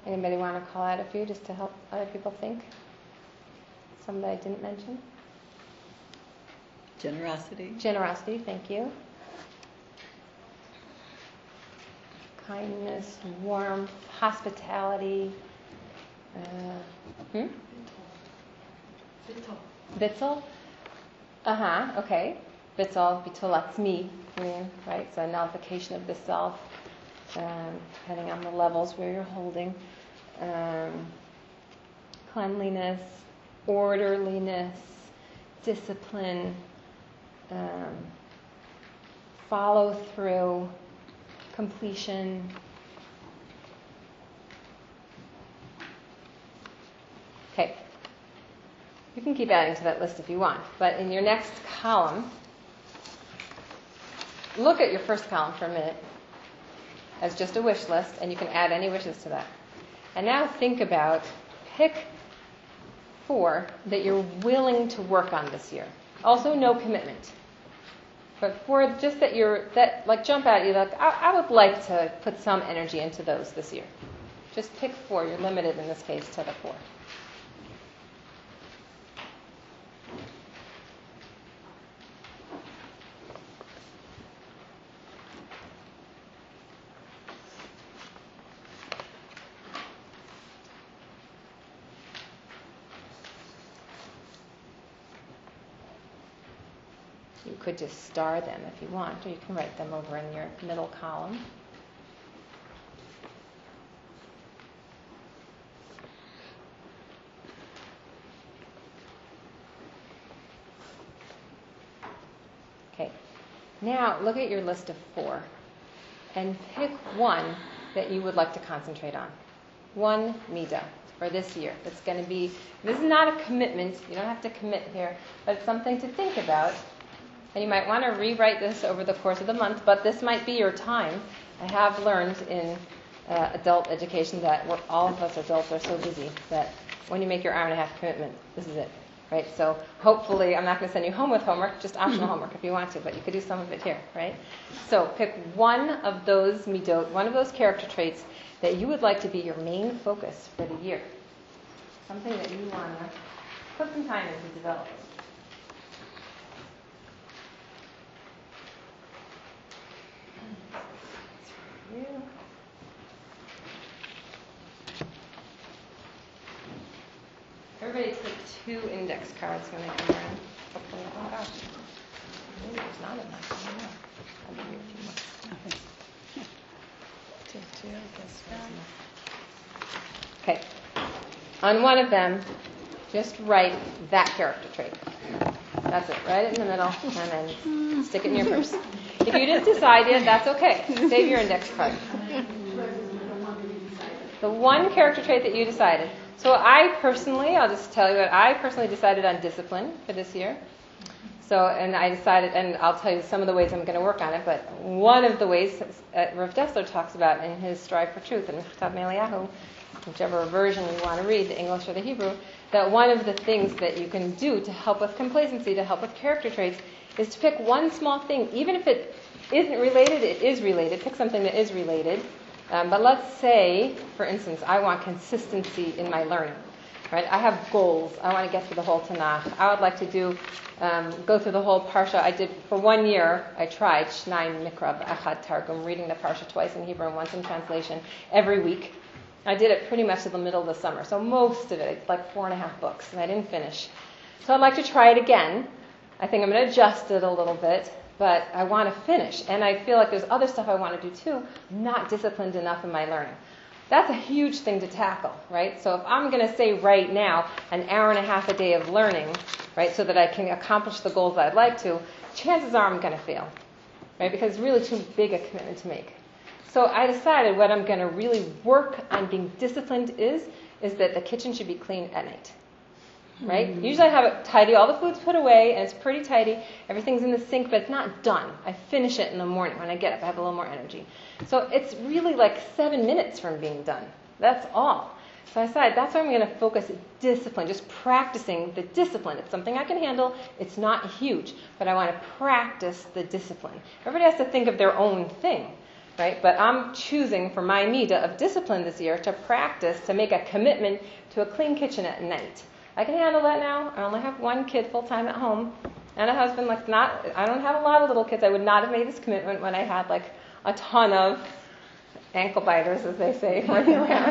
Anybody want to call out a few just to help other people think? Some that I didn't mention? Generosity. Generosity, thank you. Kindness, warmth, hospitality. Vitzel? Okay. Vitzel, bitulatzmi, right? So a nullification of the self, depending on the levels where you're holding. Cleanliness, orderliness, discipline, follow through, completion. Okay. You can keep adding to that list if you want, but in your next column, look at your first column for a minute as just a wish list, and you can add any wishes to that. And now think about, pick 4 that you're willing to work on this year. Also, no commitment. But 4 just that like jump out at you, like, I would like to put some energy into those this year. Just pick 4. You're limited in this case to the 4. You could just star them if you want, or you can write them over in your middle column. Okay. Now look at your list of 4 and pick 1 that you would like to concentrate on. 1 midah for this year. It's going to be, this is not a commitment. You don't have to commit here, but it's something to think about. And you might want to rewrite this over the course of the month, but this might be your time. I have learned in adult education that all of us adults are so busy that when you make your hour-and-a-half commitment, this is it, right? So hopefully, I'm not going to send you home with homework, just optional homework if you want to, but you could do some of it here, right? So pick 1 of those midot, 1 of those character traits that you would like to be your main focus for the year. Something that you want to put some time into developing. Everybody take 2 index cards when they come around. Hopefully, oh gosh, maybe there's not enough. I don't know. I'll give you a few more. 2, I guess. Okay. On one of them, just write that character trait. That's it. Write it in the middle, and then stick it in your purse. If you didn't decide yet, that's okay. Save your index card. The one character trait that you decided. So I'll just tell you what, I personally decided on discipline for this year. So, and I decided, and I'll tell you some of the ways I'm going to work on it, but one of the ways Rav Dessler talks about in his Strive for Truth in Chatav Meliyahu, whichever version you want to read, the English or the Hebrew, that one of the things that you can do to help with complacency, to help with character traits, is to pick one small thing. Even if it isn't related, it is related. Pick something that is related. But let's say, for instance, I want consistency in my learning. Right? I have goals. I want to get through the whole Tanakh. I would like to go through the whole Parsha. I did, for 1 year, I tried Shnai Mikra B'Achad Targum, reading the Parsha twice in Hebrew and once in translation every week. I did it pretty much in the middle of the summer. So most of it, it's like 4.5 books, and I didn't finish. So I'd like to try it again. I think I'm going to adjust it a little bit, but I want to finish. And I feel like there's other stuff I want to do too. I'm not disciplined enough in my learning. That's a huge thing to tackle, right? So if I'm going to say right now an hour and a half a day of learning, right, so that I can accomplish the goals I'd like to, chances are I'm going to fail, right? Because it's really too big a commitment to make. So I decided what I'm going to really work on being disciplined is that the kitchen should be clean at night. Right? Usually I have it tidy, all the food's put away, and it's pretty tidy. Everything's in the sink, but it's not done. I finish it in the morning when I get up. I have a little more energy. So it's really like 7 minutes from being done. That's all. So I decided that's why I'm going to focus discipline, just practicing the discipline. It's something I can handle. It's not huge, but I want to practice the discipline. Everybody has to think of their own thing. right? But I'm choosing for my Midah of discipline this year to practice, to make a commitment to a clean kitchen at night. I can handle that now. I only have one kid full-time at home and a husband. I don't have a lot of little kids. I would not have made this commitment when I had like a ton of ankle biters, as they say, running around.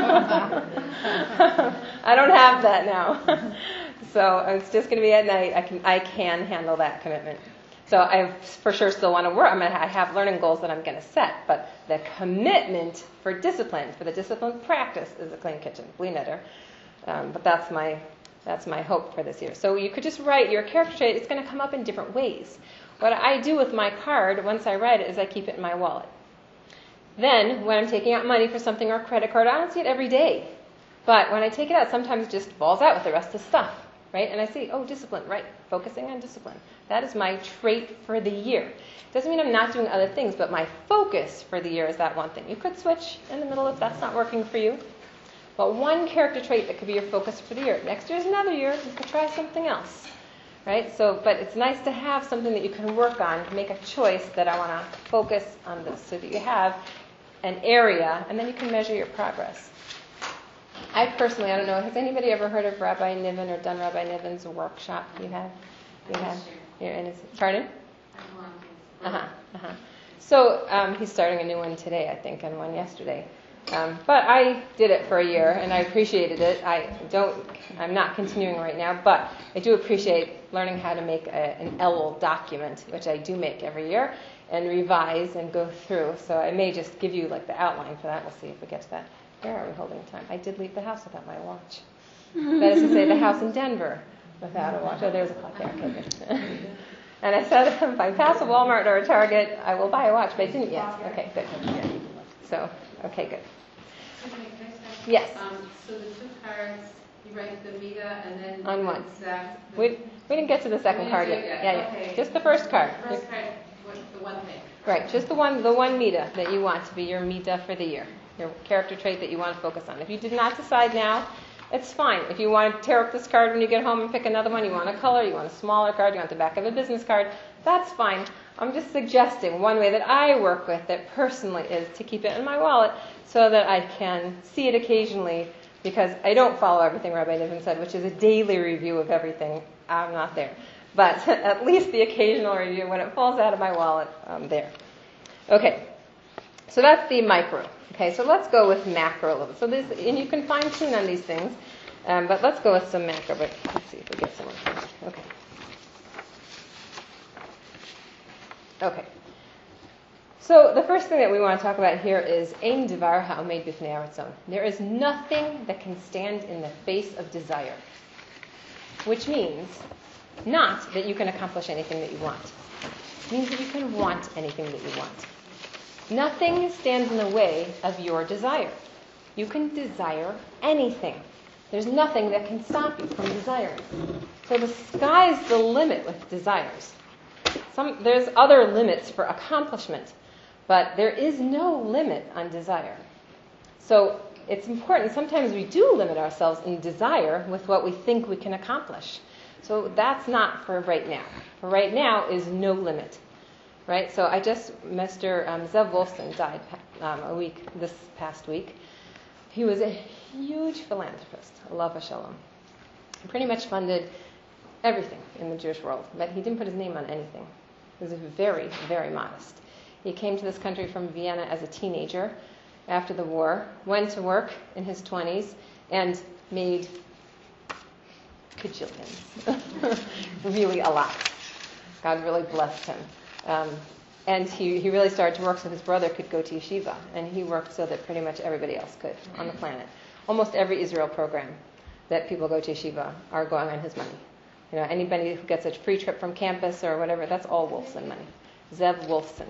I don't have that now. So it's just going to be at night. I can handle that commitment. So I for sure still want to work. I have learning goals that I'm going to set, but the commitment for discipline, for the disciplined practice, is a clean kitchen, bli neder. But that's my hope for this year. So you could just write your character trait. It's going to come up in different ways. What I do with my card once I write it is I keep it in my wallet. Then when I'm taking out money for something or a credit card, I don't see it every day. But when I take it out, sometimes it just falls out with the rest of the stuff, right? And I see, discipline, right? Focusing on discipline. That is my trait for the year. Doesn't mean I'm not doing other things, but my focus for the year is that one thing. You could switch in the middle if that's not working for you. But one character trait that could be your focus for the year. Next year's another year. You could try something else, right? But it's nice to have something that you can work on, make a choice that I want to focus on this, so that you have an area, and then you can measure your progress. I personally, I don't know, has anybody ever heard of Rabbi Niven or done Rabbi Niven's workshop? You have? You're in his, pardon? So he's starting a new one today, I think, and one yesterday. But I did it for a year, and I appreciated it. I'm not continuing right now, but I do appreciate learning how to make an Elul document, which I do make every year, and revise and go through. So I may just give you like the outline for that. We'll see if we get to that. Where are we holding time? I did leave the house without my watch. That is to say, the house in Denver without a watch. Oh, there's a clock there. Okay, good. And I said, if I pass a Walmart or a Target, I will buy a watch, but I didn't yet. Okay, good. So, okay, good. Yes. So the two cards, you write the Midah and then on one. Exact. We didn't get to the second card yet. Yeah. Okay. Just the first card. First card, the one thing. Right, just the one Midah that you want to be your Midah for the year, your character trait that you want to focus on. If you did not decide now, it's fine. If you want to tear up this card when you get home and pick another one, you want a color, you want a smaller card, you want the back of a business card, that's fine. I'm just suggesting one way that I work with it personally is to keep it in my wallet so that I can see it occasionally, because I don't follow everything Rabbi Niven said, which is a daily review of everything. I'm not there. But at least the occasional review, when it falls out of my wallet, I'm there. Okay, so that's the micro. Okay, so let's go with macro a little bit. So this, and you can fine tune on these things, but let's go with some macro. But let's see if we get somewhere first. Okay. So the first thing that we want to talk about here is Ein Devar Ha'omed B'fnei Haratzon. There is nothing that can stand in the face of desire, which means not that you can accomplish anything that you want. It means that you can want anything that you want. Nothing stands in the way of your desire. You can desire anything. There's nothing that can stop you from desiring. So the sky's the limit with desires. There's other limits for accomplishment, but there is no limit on desire. So it's important. Sometimes we do limit ourselves in desire with what we think we can accomplish. So that's not for right now. For right now is no limit. Right? So Mr. Zev Wolfson died this past week. He was a huge philanthropist, alav hashalom. He pretty much funded everything in the Jewish world, but he didn't put his name on anything. He was very, very modest. He came to this country from Vienna as a teenager after the war, went to work in his 20s, and made kajillions. Really a lot. God really blessed him. And he really started to work so his brother could go to yeshiva, and he worked so that pretty much everybody else could on the planet. Almost every Israel program that people go to yeshiva are going on his money. You know, anybody who gets a free trip from campus or whatever, that's all Wolfson money. Zev Wolfson.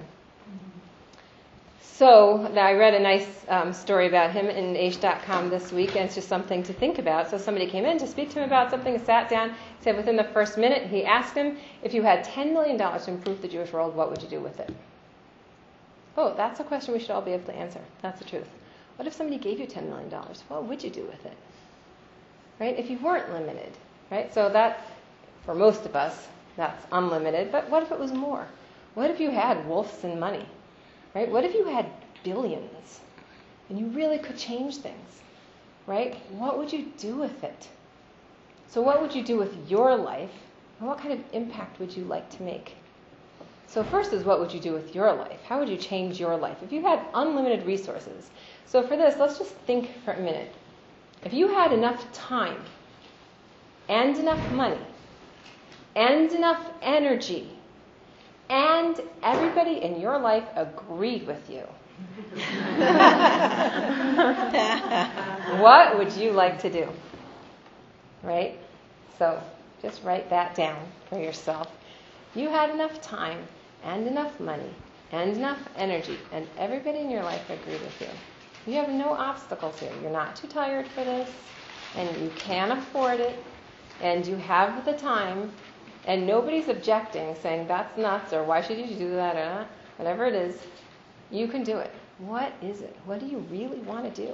So I read a nice story about him in Aish.com this week, and it's just something to think about. So somebody came in to speak to him about something, sat down, said within the first minute, he asked him, if you had $10 million to improve the Jewish world, what would you do with it? Oh, that's a question we should all be able to answer. That's the truth. What if somebody gave you $10 million? What would you do with it? Right? If you weren't limited. Right? So that, for most of us, that's unlimited. But what if it was more? What if you had Wolfson money? right? What if you had billions and you really could change things, right? What would you do with it? So what would you do with your life, and what kind of impact would you like to make? So first is, what would you do with your life? How would you change your life? If you had unlimited resources. So for this, let's just think for a minute. If you had enough time and enough money and enough energy and everybody in your life agreed with you, what would you like to do? Right? So just write that down for yourself. You had enough time and enough money and enough energy, and everybody in your life agreed with you. You have no obstacles here. You're not too tired for this, and you can afford it, and you have the time, and nobody's objecting, saying that's nuts, or why should you do that, or whatever it is. You can do it. What is it? What do you really want to do?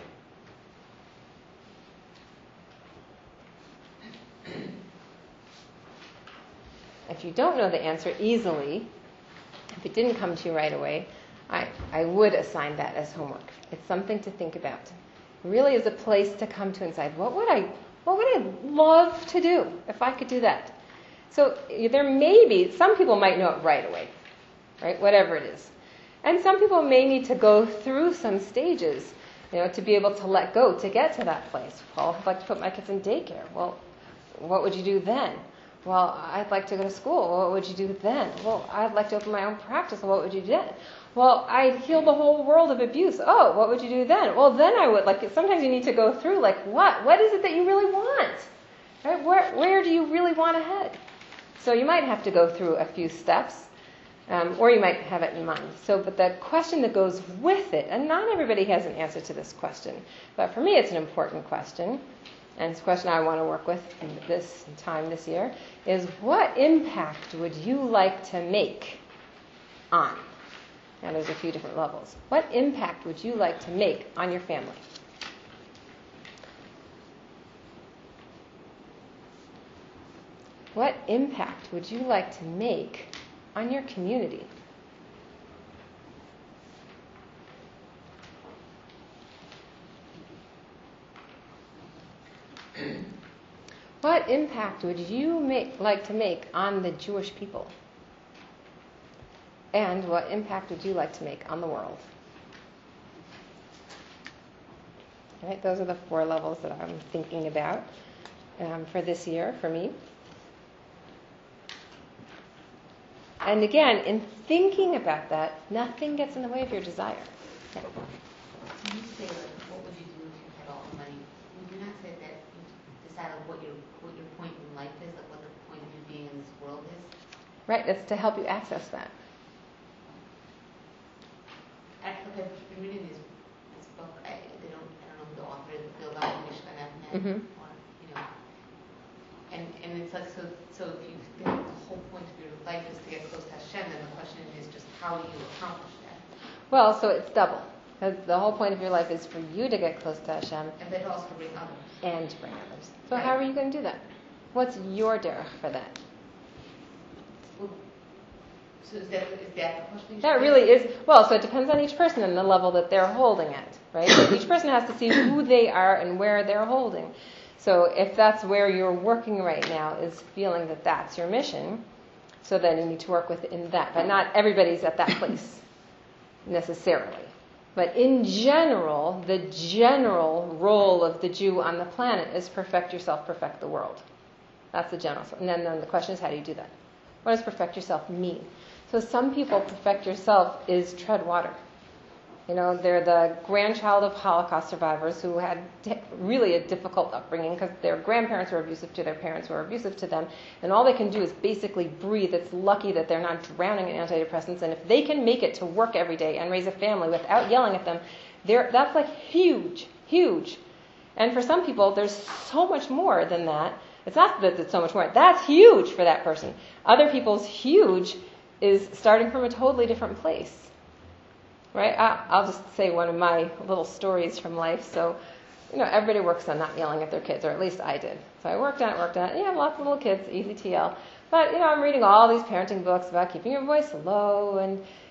If you don't know the answer easily, if it didn't come to you right away, I would assign that as homework. It's something to think about. It really is a place to come to inside. What would I love to do if I could do that? So there may be, some people might know it right away, right? Whatever it is. And some people may need to go through some stages, to be able to let go, to get to that place. Well, I'd like to put my kids in daycare. Well, what would you do then? Well, I'd like to go to school. What would you do then? Well, I'd like to open my own practice. What would you do then? Well, I'd heal the whole world of abuse. Oh, what would you do then? Well, then I would, sometimes you need to go through, what? What is it that you really want? Right? Where do you really want to head? So you might have to go through a few steps, or you might have it in mind. But the question that goes with it, and not everybody has an answer to this question, but for me it's an important question, and it's a question I want to work with this time this year, is what impact would you like to make on? Now there's a few different levels. What impact would you like to make on your family? What impact would you like to make on your community? What impact would you like to make on the Jewish people? And what impact would you like to make on the world? Right, those are the 4 levels that I'm thinking about for this year, for me. And again, in thinking about that, nothing gets in the way of your desire. Okay. When you say, what would you do if you had all the money, would you not say that you decide what your point in life is, what the point of you being in this world is? Right, that's to help you access that. Actually, I've been reading this book. I don't know who the author is, Bill Mishkan, and it's like, so if you think the whole point of your life is to get close to Hashem, then the question is just how do you accomplish that? Well, so it's double. Because the whole point of your life is for you to get close to Hashem. And then also bring others. And to bring others. So Right. how are you going to do that? What's your derech for that? Well, so is that the question? That really is, so it depends on each person and the level that they're holding at, right? So each person has to see who they are and where they're holding. So if that's where you're working right now, is feeling that that's your mission, so then you need to work within that. But not everybody's at that place, necessarily. But in general, the general role of the Jew on the planet is perfect yourself, perfect the world. That's the general. And then the question is, how do you do that? What does perfect yourself mean? So some people, perfect yourself is tread water. They're the grandchild of Holocaust survivors who had really a difficult upbringing because their grandparents were abusive to their parents who were abusive to them. And all they can do is basically breathe. It's lucky that they're not drowning in antidepressants. And if they can make it to work every day and raise a family without yelling at them, that's huge, huge. And for some people, there's so much more than that. It's not that it's so much more. That's huge for that person. Other people's huge is starting from a totally different place. Right? I'll just say one of my little stories from life. So, everybody works on not yelling at their kids, or at least I did. So I worked on it. And you have lots of little kids, easy to yell. But, I'm reading all these parenting books about keeping your voice low and,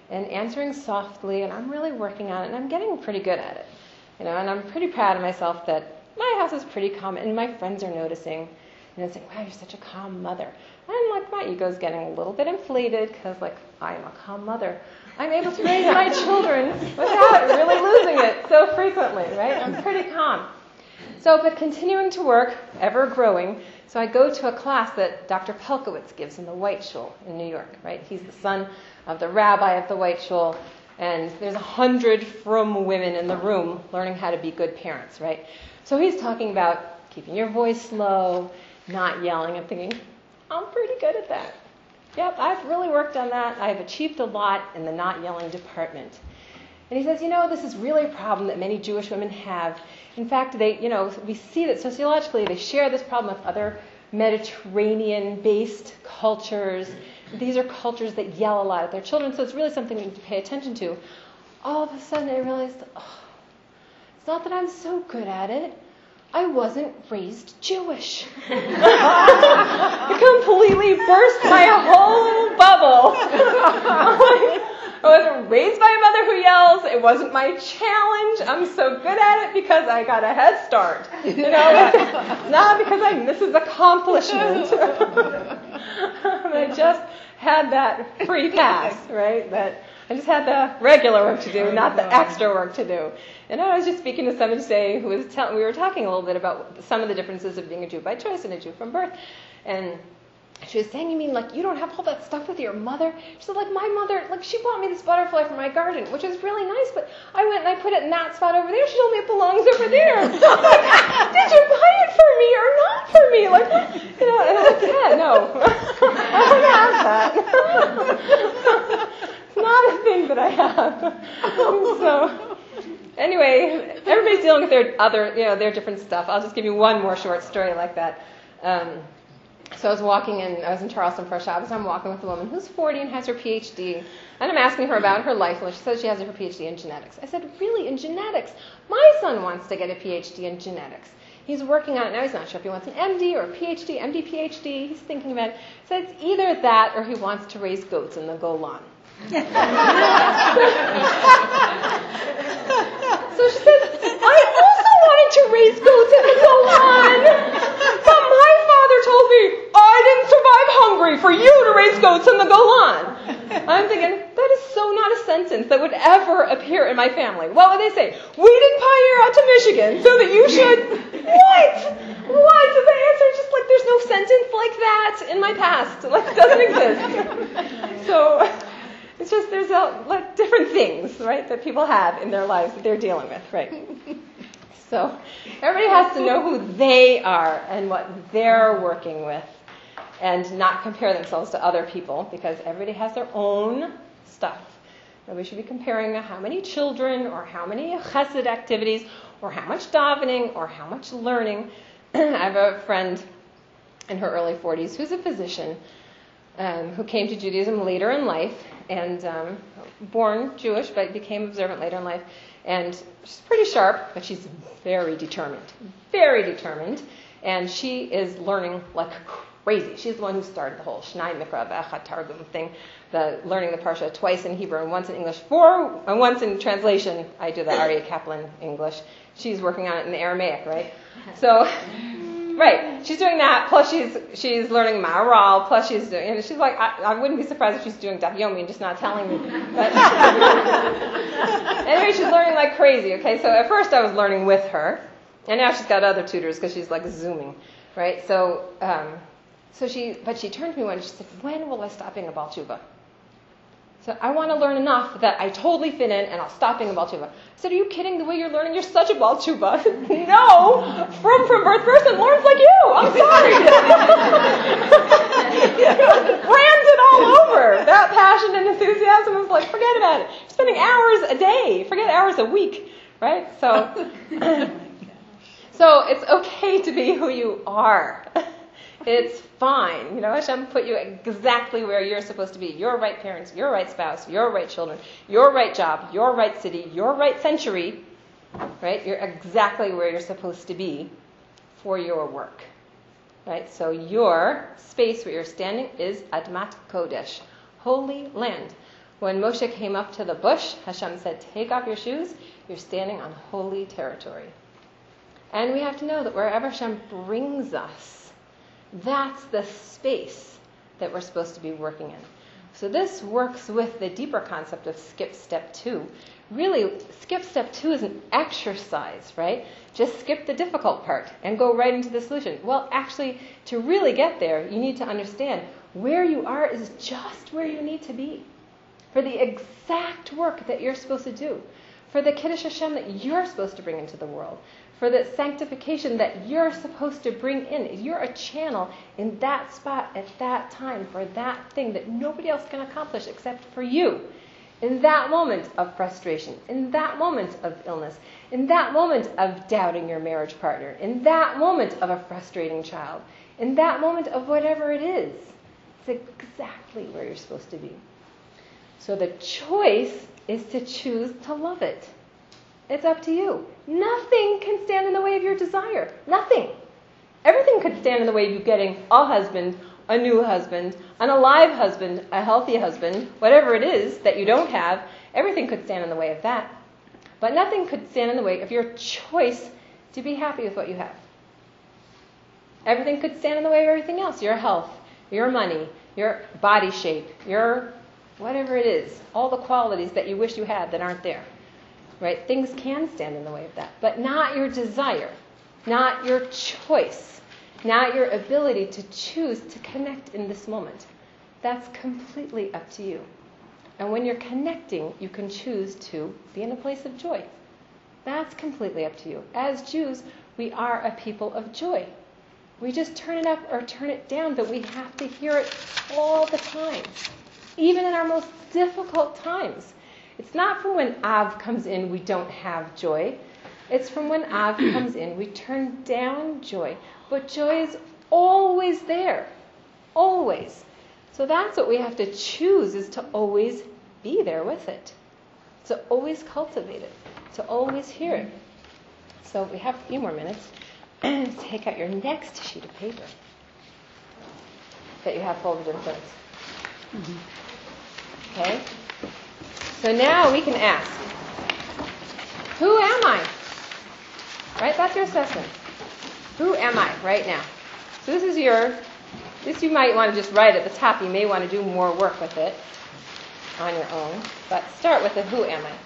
and answering softly, and I'm really working on it, and I'm getting pretty good at it. And I'm pretty proud of myself that my house is pretty calm, and my friends are noticing. And it's like, wow, you're such a calm mother. And like my ego's getting a little bit inflated because like I am a calm mother. I'm able to raise my children without really losing it so frequently, right? I'm pretty calm. So, but continuing to work, ever growing. So I go to a class that Dr. Pelkowitz gives in the White Shul in New York, right? He's the son of the rabbi of the White Shul. And there's 100 frum women in the room learning how to be good parents, right? So he's talking about keeping your voice low, not yelling. I'm thinking, I'm pretty good at that. Yep, I've really worked on that. I've achieved a lot in the not yelling department. And he says, this is really a problem that many Jewish women have. In fact, we see that sociologically they share this problem with other Mediterranean-based cultures. These are cultures that yell a lot at their children, so it's really something we need to pay attention to. All of a sudden I realized, it's not that I'm so good at it. I wasn't raised Jewish. It completely burst my whole bubble. I wasn't raised by a mother who yells. It wasn't my challenge. I'm so good at it because I got a head start. It's not because I miss this accomplishment. I just had that free pass, right? That I just had the regular work to do, not the extra work to do. And I was just speaking to someone today who was we were talking a little bit about some of the differences of being a Jew by choice and a Jew from birth. And she was saying, you mean like you don't have all that stuff with your mother? She said, like my mother, like she bought me this butterfly for my garden, which was really nice, but I went and I put it in that spot over there. She told me it belongs over there. Like, did you buy it for me or not for me? Like, and I was like, yeah, no, I don't have that. It's not a thing that I have. So anyway, everybody's dealing with their different stuff. I'll just give you one more short story like that. So I was in Charleston for a Shabbos. I'm walking with a woman who's 40 and has her PhD. And I'm asking her about her life. And she says she has her PhD in genetics. I said, really, in genetics? My son wants to get a PhD in genetics. He's working on it now. He's not sure if he wants an MD or a PhD, MD, PhD. He's thinking about it. So it's either that or he wants to raise goats in the Golan. So she said, I also wanted to raise goats in the Golan, but my father told me I didn't survive hungry for you to raise goats in the Golan. I'm thinking, that is so not a sentence that would ever appear in my family. What would they say? We didn't pioneer out to Michigan so that you should... What? So the answer is just like there's no sentence like that in my past. Like it doesn't exist. So... it's just there's different things, right, that people have in their lives that they're dealing with, right? So everybody has to know who they are and what they're working with and not compare themselves to other people because everybody has their own stuff. Nobody should be comparing how many children or how many chesed activities or how much davening or how much learning. I have a friend in her early 40s who's a physician who came to Judaism later in life and born Jewish, but became observant later in life. And she's pretty sharp, but she's very determined. And she is learning like crazy. She's the one who started the whole Shnai Mikra V'Echad Targum thing, the learning the Parsha twice in Hebrew and once in English, once in translation. I do the Aryeh Kaplan English. She's working on it in the Aramaic, right? So... right, she's doing that, plus she's learning Maharal, plus she's doing, and she's like, I wouldn't be surprised if she's doing Daf Yomi and just not telling me. But anyway, she's learning like crazy, okay? So at first I was learning with her, and now she's got other tutors because she's like Zooming, right? So she turned to me once and she said, when will I stop being a Baal Tshuva? So I want to learn enough that I totally fit in and I'll stop being a Baal Tshuva. I said, are you kidding? The way you're learning, you're such a Baal Tshuva. No! From birth person learns like you. I'm sorry. Rams it all over. That passion and enthusiasm was like, forget about it. You're spending hours a day. Forget hours a week. Right? So it's okay to be who you are. It's fine. Hashem put you exactly where you're supposed to be. Your right parents, your right spouse, your right children, your right job, your right city, your right century, right? You're exactly where you're supposed to be for your work, right? So your space where you're standing is Admat Kodesh, holy land. When Moshe came up to the bush, Hashem said, take off your shoes, you're standing on holy territory. And we have to know that wherever Hashem brings us, that's the space that we're supposed to be working in. So this works with the deeper concept of skip step 2. Really, skip step 2 is an exercise, right? Just skip the difficult part and go right into the solution. Well, actually, to really get there, you need to understand where you are is just where you need to be for the exact work that you're supposed to do, for the Kiddush Hashem that you're supposed to bring into the world, for the sanctification that you're supposed to bring in. You're a channel in that spot at that time for that thing that nobody else can accomplish except for you. In that moment of frustration, in that moment of illness, in that moment of doubting your marriage partner, in that moment of a frustrating child, in that moment of whatever it is, it's exactly where you're supposed to be. So the choice is to choose to love it. It's up to you. Nothing can stand in the way of your desire. Nothing. Everything could stand in the way of you getting a husband, a new husband, an alive husband, a healthy husband, whatever it is that you don't have, everything could stand in the way of that. But nothing could stand in the way of your choice to be happy with what you have. Everything could stand in the way of everything else. Your health, your money, your body shape, your whatever it is, all the qualities that you wish you had that aren't there. Right? Things can stand in the way of that, but not your desire, not your choice, not your ability to choose to connect in this moment. That's completely up to you. And when you're connecting, you can choose to be in a place of joy. That's completely up to you. As Jews, we are a people of joy. We just turn it up or turn it down, but we have to hear it all the time, even in our most difficult times. It's not from when Av comes in we don't have joy. It's from when Av comes in we turn down joy. But joy is always there. Always. So that's what we have to choose, is to always be there with it. To always cultivate it. To always hear it. So we have a few more minutes. Take out your next sheet of paper that you have folded in thirds. Okay? So now we can ask, who am I? Right? That's your assessment. Who am I right now? So this you might want to just write at the top. You may want to do more work with it on your own. But start with the who am I.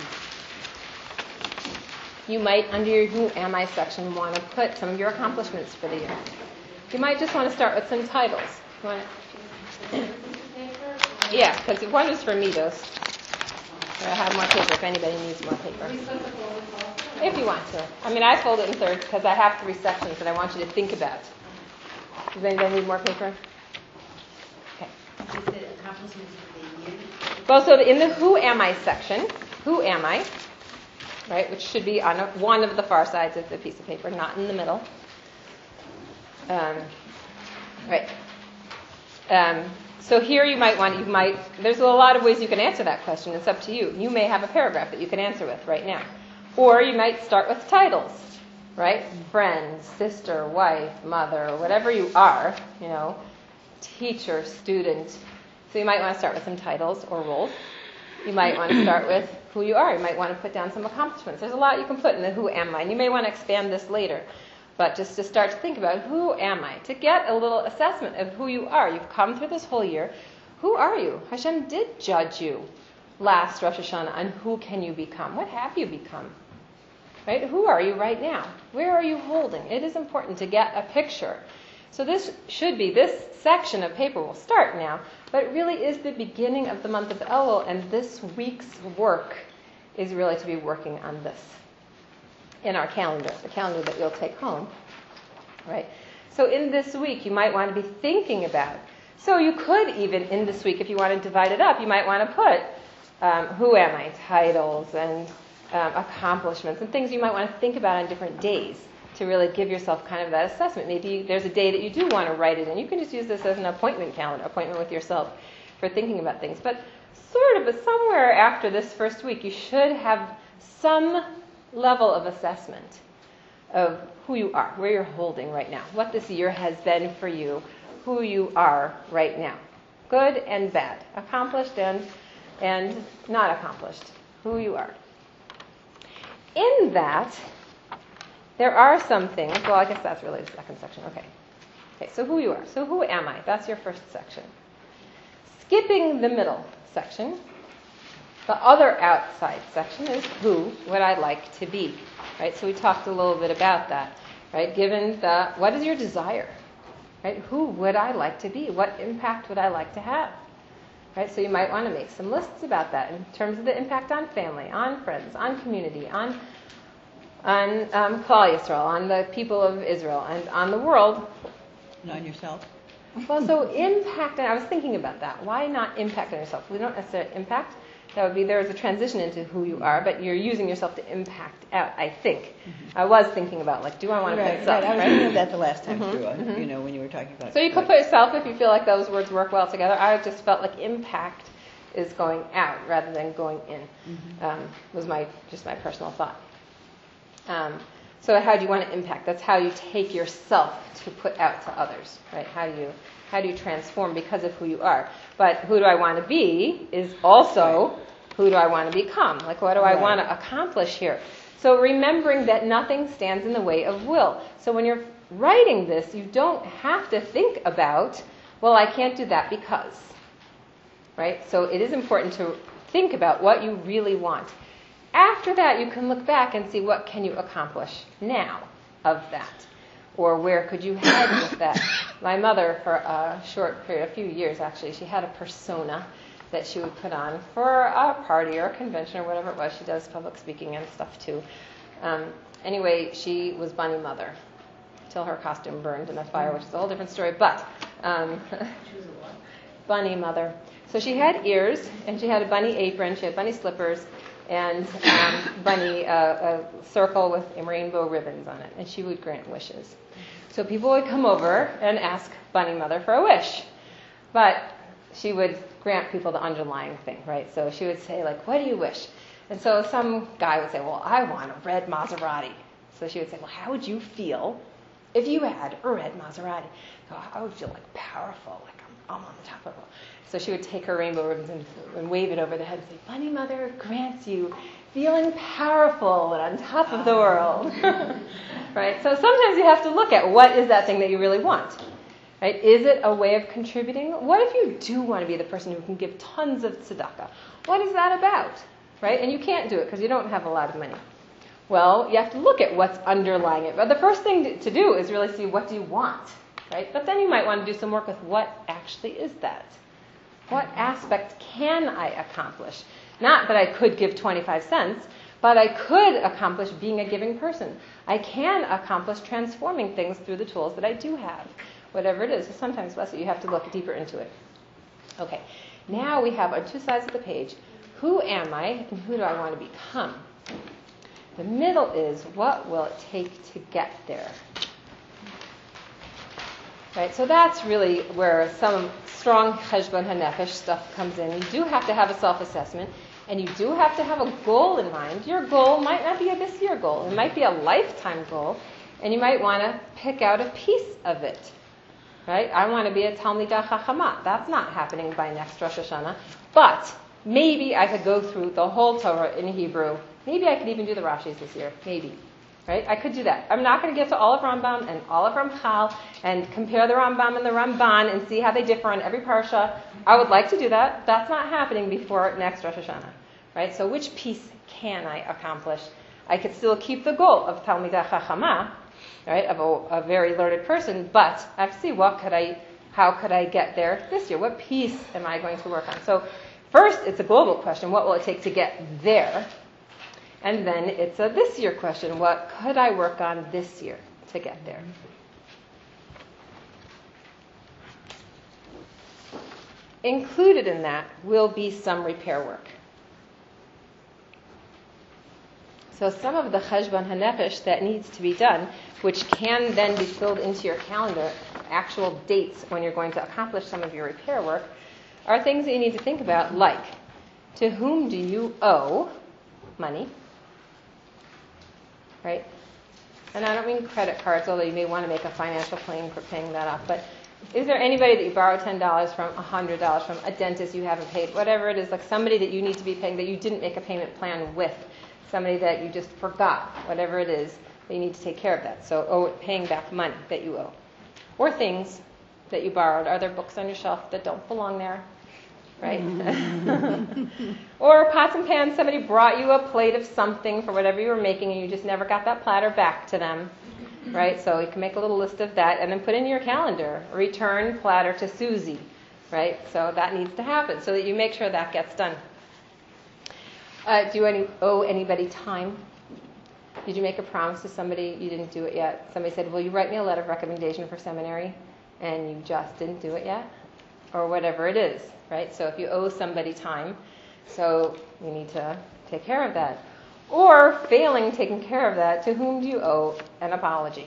You might, under your who am I section, want to put some of your accomplishments for the year. You might just want to start with some titles. You want to... Yeah, because one is for me, those. I have more paper if anybody needs more paper. If you want to. I mean, I fold it in thirds because I have 3 sections that I want you to think about. Does anybody need more paper? Okay. Is it accomplishments for the year? Well, so in the who am I section, who am I, right, which should be on one of the far sides of the piece of paper, not in the middle. Right. So here there's a lot of ways you can answer that question. It's up to you. You may have a paragraph that you can answer with right now. Or you might start with titles, right? Friend, sister, wife, mother, whatever you are, teacher, student. So you might want to start with some titles or roles. You might want to start with who you are. You might want to put down some accomplishments. There's a lot you can put in the who am I. And you may want to expand this later. But just to start to think about, who am I? To get a little assessment of who you are. You've come through this whole year. Who are you? Hashem did judge you last Rosh Hashanah on who can you become. What have you become? Right? Who are you right now? Where are you holding? It is important to get a picture. So this section of paper will start now, but it really is the beginning of the month of Elul, and this week's work is really to be working on this. In our calendar, the calendar that you'll take home, right? So in this week, you might want to be thinking about. So you could even, in this week, if you want to divide it up, you might want to put who am I, titles and accomplishments and things you might want to think about on different days to really give yourself kind of that assessment. Maybe there's a day that you do want to write it in. You can just use this as an appointment calendar, appointment with yourself for thinking about things. But somewhere after this first week, you should have some level of assessment of who you are, where you're holding right now, what this year has been for you, who you are right now, good and bad, accomplished and and not accomplished, who you are. In that, there are some things, well, I guess that's really the second section, okay. Okay, so who you are. So who am I? That's your first section. Skipping the middle section, the other outside section is who would I like to be, right? So we talked a little bit about that, right? Given what is your desire, right? Who would I like to be? What impact would I like to have, right? So you might want to make some lists about that in terms of the impact on family, on friends, on community, on Klal Yisrael, on the people of Israel, and on the world. And on yourself. Well, so impact, and I was thinking about that. Why not impact on yourself? We don't necessarily impact. That would be, there is a transition into who you are, but you're using yourself to impact out, I think. I was thinking about, like, do I want to put self, I was right? thinking that the last time through, when you were talking about. So you could put yourself if you feel like those words work well together. I just felt like impact is going out rather than going in. Was my personal thought. So how do you want to impact? That's how you take yourself to put out to others, right? How do you transform because of who you are? But who do I want to be is also who do I want to become? Like, what do I want to accomplish here? So remembering that nothing stands in the way of will. So when you're writing this, you don't have to think about, well, I can't do that because, right? So it is important to think about what you really want. After that, you can look back and see what can you accomplish now of that, or where could you head with that. My mother, for a short period, a few years actually, she had a persona that she would put on for a party or a convention or whatever it was. She does public speaking and stuff too. Anyway, she was Bunny Mother till her costume burned in a fire, which is a whole different story. But Bunny Mother. So she had ears, and she had a bunny apron, she had bunny slippers, and bunny a circle with rainbow ribbons on it, and she would grant wishes. So people would come over and ask Bunny Mother for a wish, but she would grant people the underlying thing, right? So she would say, like, what do you wish? And so some guy would say, well, I want a red Maserati. So she would say, well, how would you feel if you had a red Maserati? So I would feel like powerful, like I'm on the top of it. So she would take her rainbow ribbons and wave it over the head and say, Bunny Mother grants you feeling powerful and on top of the world. Right? So sometimes you have to look at what is that thing that you really want. Right? Is it a way of contributing? What if you do want to be the person who can give tons of tzedakah? What is that about? Right? And you can't do it because you don't have a lot of money. Well, you have to look at what's underlying it. But the first thing to do is really see what do you want. Right? But then you might want to do some work with what actually is that. What aspect can I accomplish? Not that I could give 25 cents, but I could accomplish being a giving person. I can accomplish transforming things through the tools that I do have, whatever it is. So sometimes, bless you, you have to look deeper into it. Okay, now we have on two sides of the page, who am I and who do I want to become? The middle is, what will it take to get there? Right, so that's really where some strong cheshbon hanefesh stuff comes in. You do have to have a self-assessment, and you do have to have a goal in mind. Your goal might not be a this year goal. It might be a lifetime goal, and you might want to pick out a piece of it. Right? I want to be a Talmidah Chachama. That's not happening by next Rosh Hashanah. But maybe I could go through the whole Torah in Hebrew. Maybe I could even do the Rashis this year. Maybe. Right? I could do that. I'm not going to get to all of Rambam and all of Ramchal and compare the Rambam and the Ramban and see how they differ on every parsha. I would like to do that. That's not happening before next Rosh Hashanah. Right? So which piece can I accomplish? I could still keep the goal of Talmidah Chachama, right, of a very learned person, but I have to see how could I get there this year? What piece am I going to work on? So first, it's a global question. What will it take to get there? And then it's a this year question. What could I work on this year to get there? Included in that will be some repair work. So some of the cheshbon hanefesh that needs to be done, which can then be filled into your calendar, actual dates when you're going to accomplish some of your repair work, are things that you need to think about, like, to whom do you owe money? Right? And I don't mean credit cards, although you may want to make a financial claim for paying that off. But Is there anybody that you borrowed $10 from, $100 from, a dentist you haven't paid, whatever it is, like somebody that you need to be paying that you didn't make a payment plan with, somebody that you just forgot, whatever it is, that you need to take care of that. So paying back money that you owe. Or things that you borrowed. Are there books on your shelf that don't belong there? Right? Or pots and pans, somebody brought you a plate of something for whatever you were making and you just never got that platter back to them. Right? So you can make a little list of that and then put in your calendar, return platter to Susie. Right? So that needs to happen so that you make sure that gets done. Do you owe anybody time? Did you make a promise to somebody? You didn't do it yet. Somebody said, will you write me a letter of recommendation for seminary? And you just didn't do it yet? Or whatever it is, right? So if you owe somebody time, so you need to take care of that. Or failing taking care of that, to whom do you owe an apology?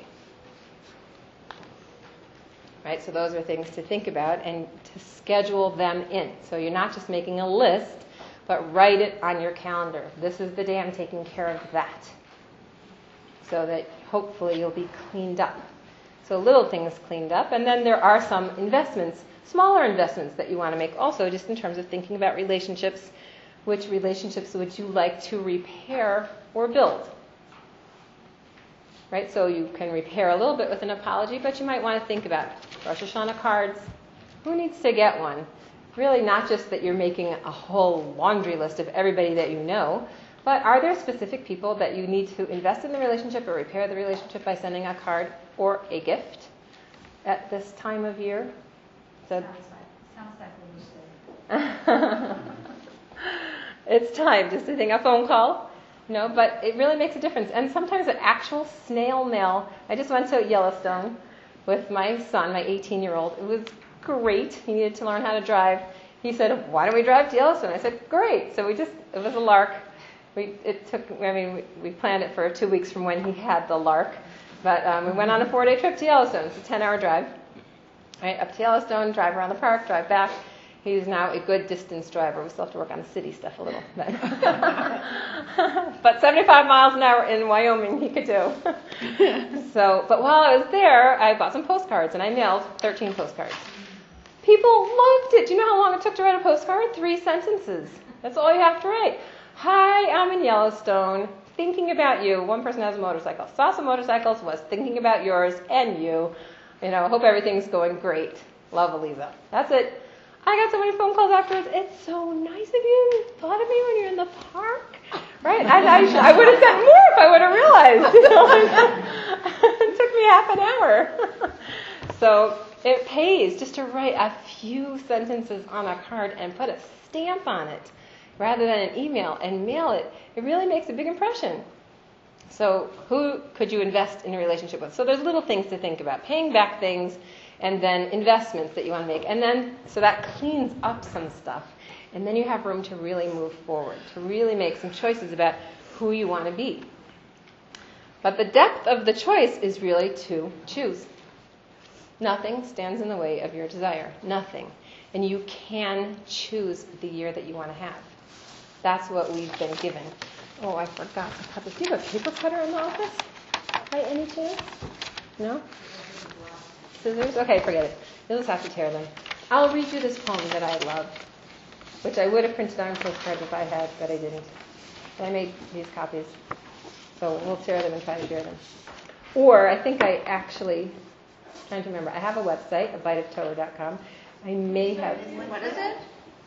Right? So those are things to think about and to schedule them in. So you're not just making a list, but write it on your calendar. This is the day I'm taking care of that. So that hopefully you'll be cleaned up. So little things cleaned up. And then there are some investments, smaller investments that you want to make also, just in terms of thinking about relationships. Which relationships would you like to repair or build? Right? So you can repair a little bit with an apology, but you might want to think about Rosh Hashanah cards. Who needs to get one? Really not just that you're making a whole laundry list of everybody that you know, but are there specific people that you need to invest in the relationship or repair the relationship by sending a card or a gift at this time of year? So, Sounds like what you said. it's time just to think a phone call, but it really makes a difference. And sometimes an actual snail mail. I just went to Yellowstone with my son, my 18-year-old. It was great. He needed to learn how to drive. He said, why don't we drive to Yellowstone? I said, great. So it was a lark. We planned it for 2 weeks from when he had the lark. But we went on a 4-day trip to Yellowstone. It's a 10-hour drive. Right, up to Yellowstone, drive around the park, drive back. He's now a good distance driver. We still have to work on the city stuff a little. But 75 miles an hour in Wyoming he could do. But while I was there, I bought some postcards, and I mailed 13 postcards. People loved it. Do you know how long it took to write a postcard? 3 sentences. That's all you have to write. Hi, I'm in Yellowstone, thinking about you. One person has a motorcycle. Saw some motorcycles, was thinking about yours and you. Hope everything's going great. Love, Eliza. That's it. I got so many phone calls afterwards. It's so nice of you. You thought of me when you're in the park. Right? I would have said more if I would have realized. It took me half an hour. So it pays just to write a few sentences on a card and put a stamp on it rather than an email and mail it. It really makes a big impression. So who could you invest in a relationship with? So there's little things to think about. Paying back things and then investments that you want to make. And then, so that cleans up some stuff. And then you have room to really move forward, to really make some choices about who you want to be. But the depth of the choice is really to choose. Nothing stands in the way of your desire. Nothing. And you can choose the year that you want to have. That's what we've been given. Oh, I forgot to cut this. Do you have a paper cutter in the office by any chance? No? Scissors? Okay, forget it. You'll just have to tear them. I'll read you this poem that I love, which I would have printed on postcards if I had, but I didn't. I made these copies. So we'll tear them and try to share them. Or I think I actually, trying to remember, I have a website, abiteoftorah.com. I may have. What is it?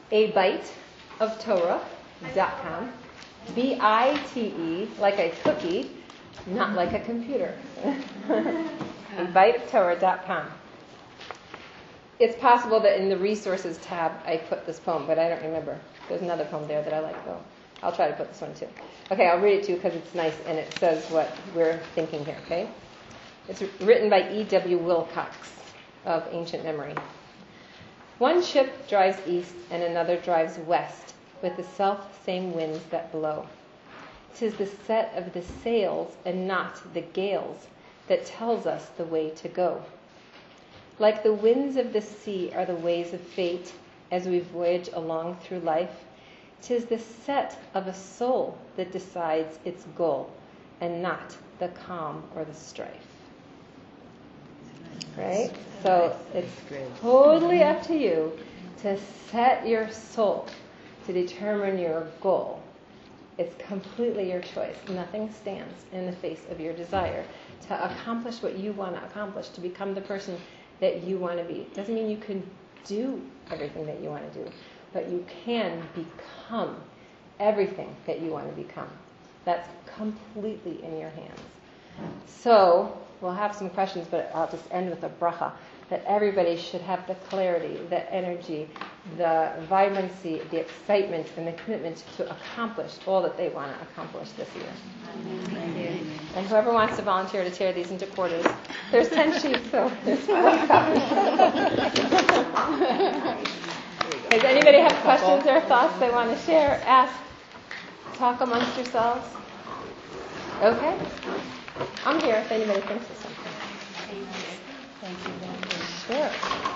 abiteoftorah.com. BITE, like a cookie, not like a computer. abiteoftorah.com. It's possible that in the resources tab I put this poem, but I don't remember. There's another poem there that I like, though. I'll try to put this one too. Okay, I'll read it to you because it's nice and it says what we're thinking here, okay? It's written by E.W. Wilcox of Ancient Memory. One ship drives east and another drives west with the self-same winds that blow. 'Tis the set of the sails and not the gales that tells us the way to go. Like the winds of the sea are the ways of fate as we voyage along through life. 'Tis the set of a soul that decides its goal and not the calm or the strife. right? So it's Great. totally up to you to set your soul to determine your goal. It's completely your choice. Nothing stands in the face of your desire to accomplish what you want to accomplish, to become the person that you want to be. It doesn't mean you can do everything that you want to do, but you can become everything that you want to become. That's completely in your hands. So we'll have some questions, but I'll just end with a bracha, that everybody should have the clarity, the energy, the vibrancy, the excitement, and the commitment to accomplish all that they want to accomplish this year. And whoever wants to volunteer to tear these into quarters, there's 10 sheets, so there's 40 copies. Does anybody have questions or thoughts they want to share, ask, talk amongst yourselves? Okay. I'm here if anybody thinks of something. Thank you very much. Sure.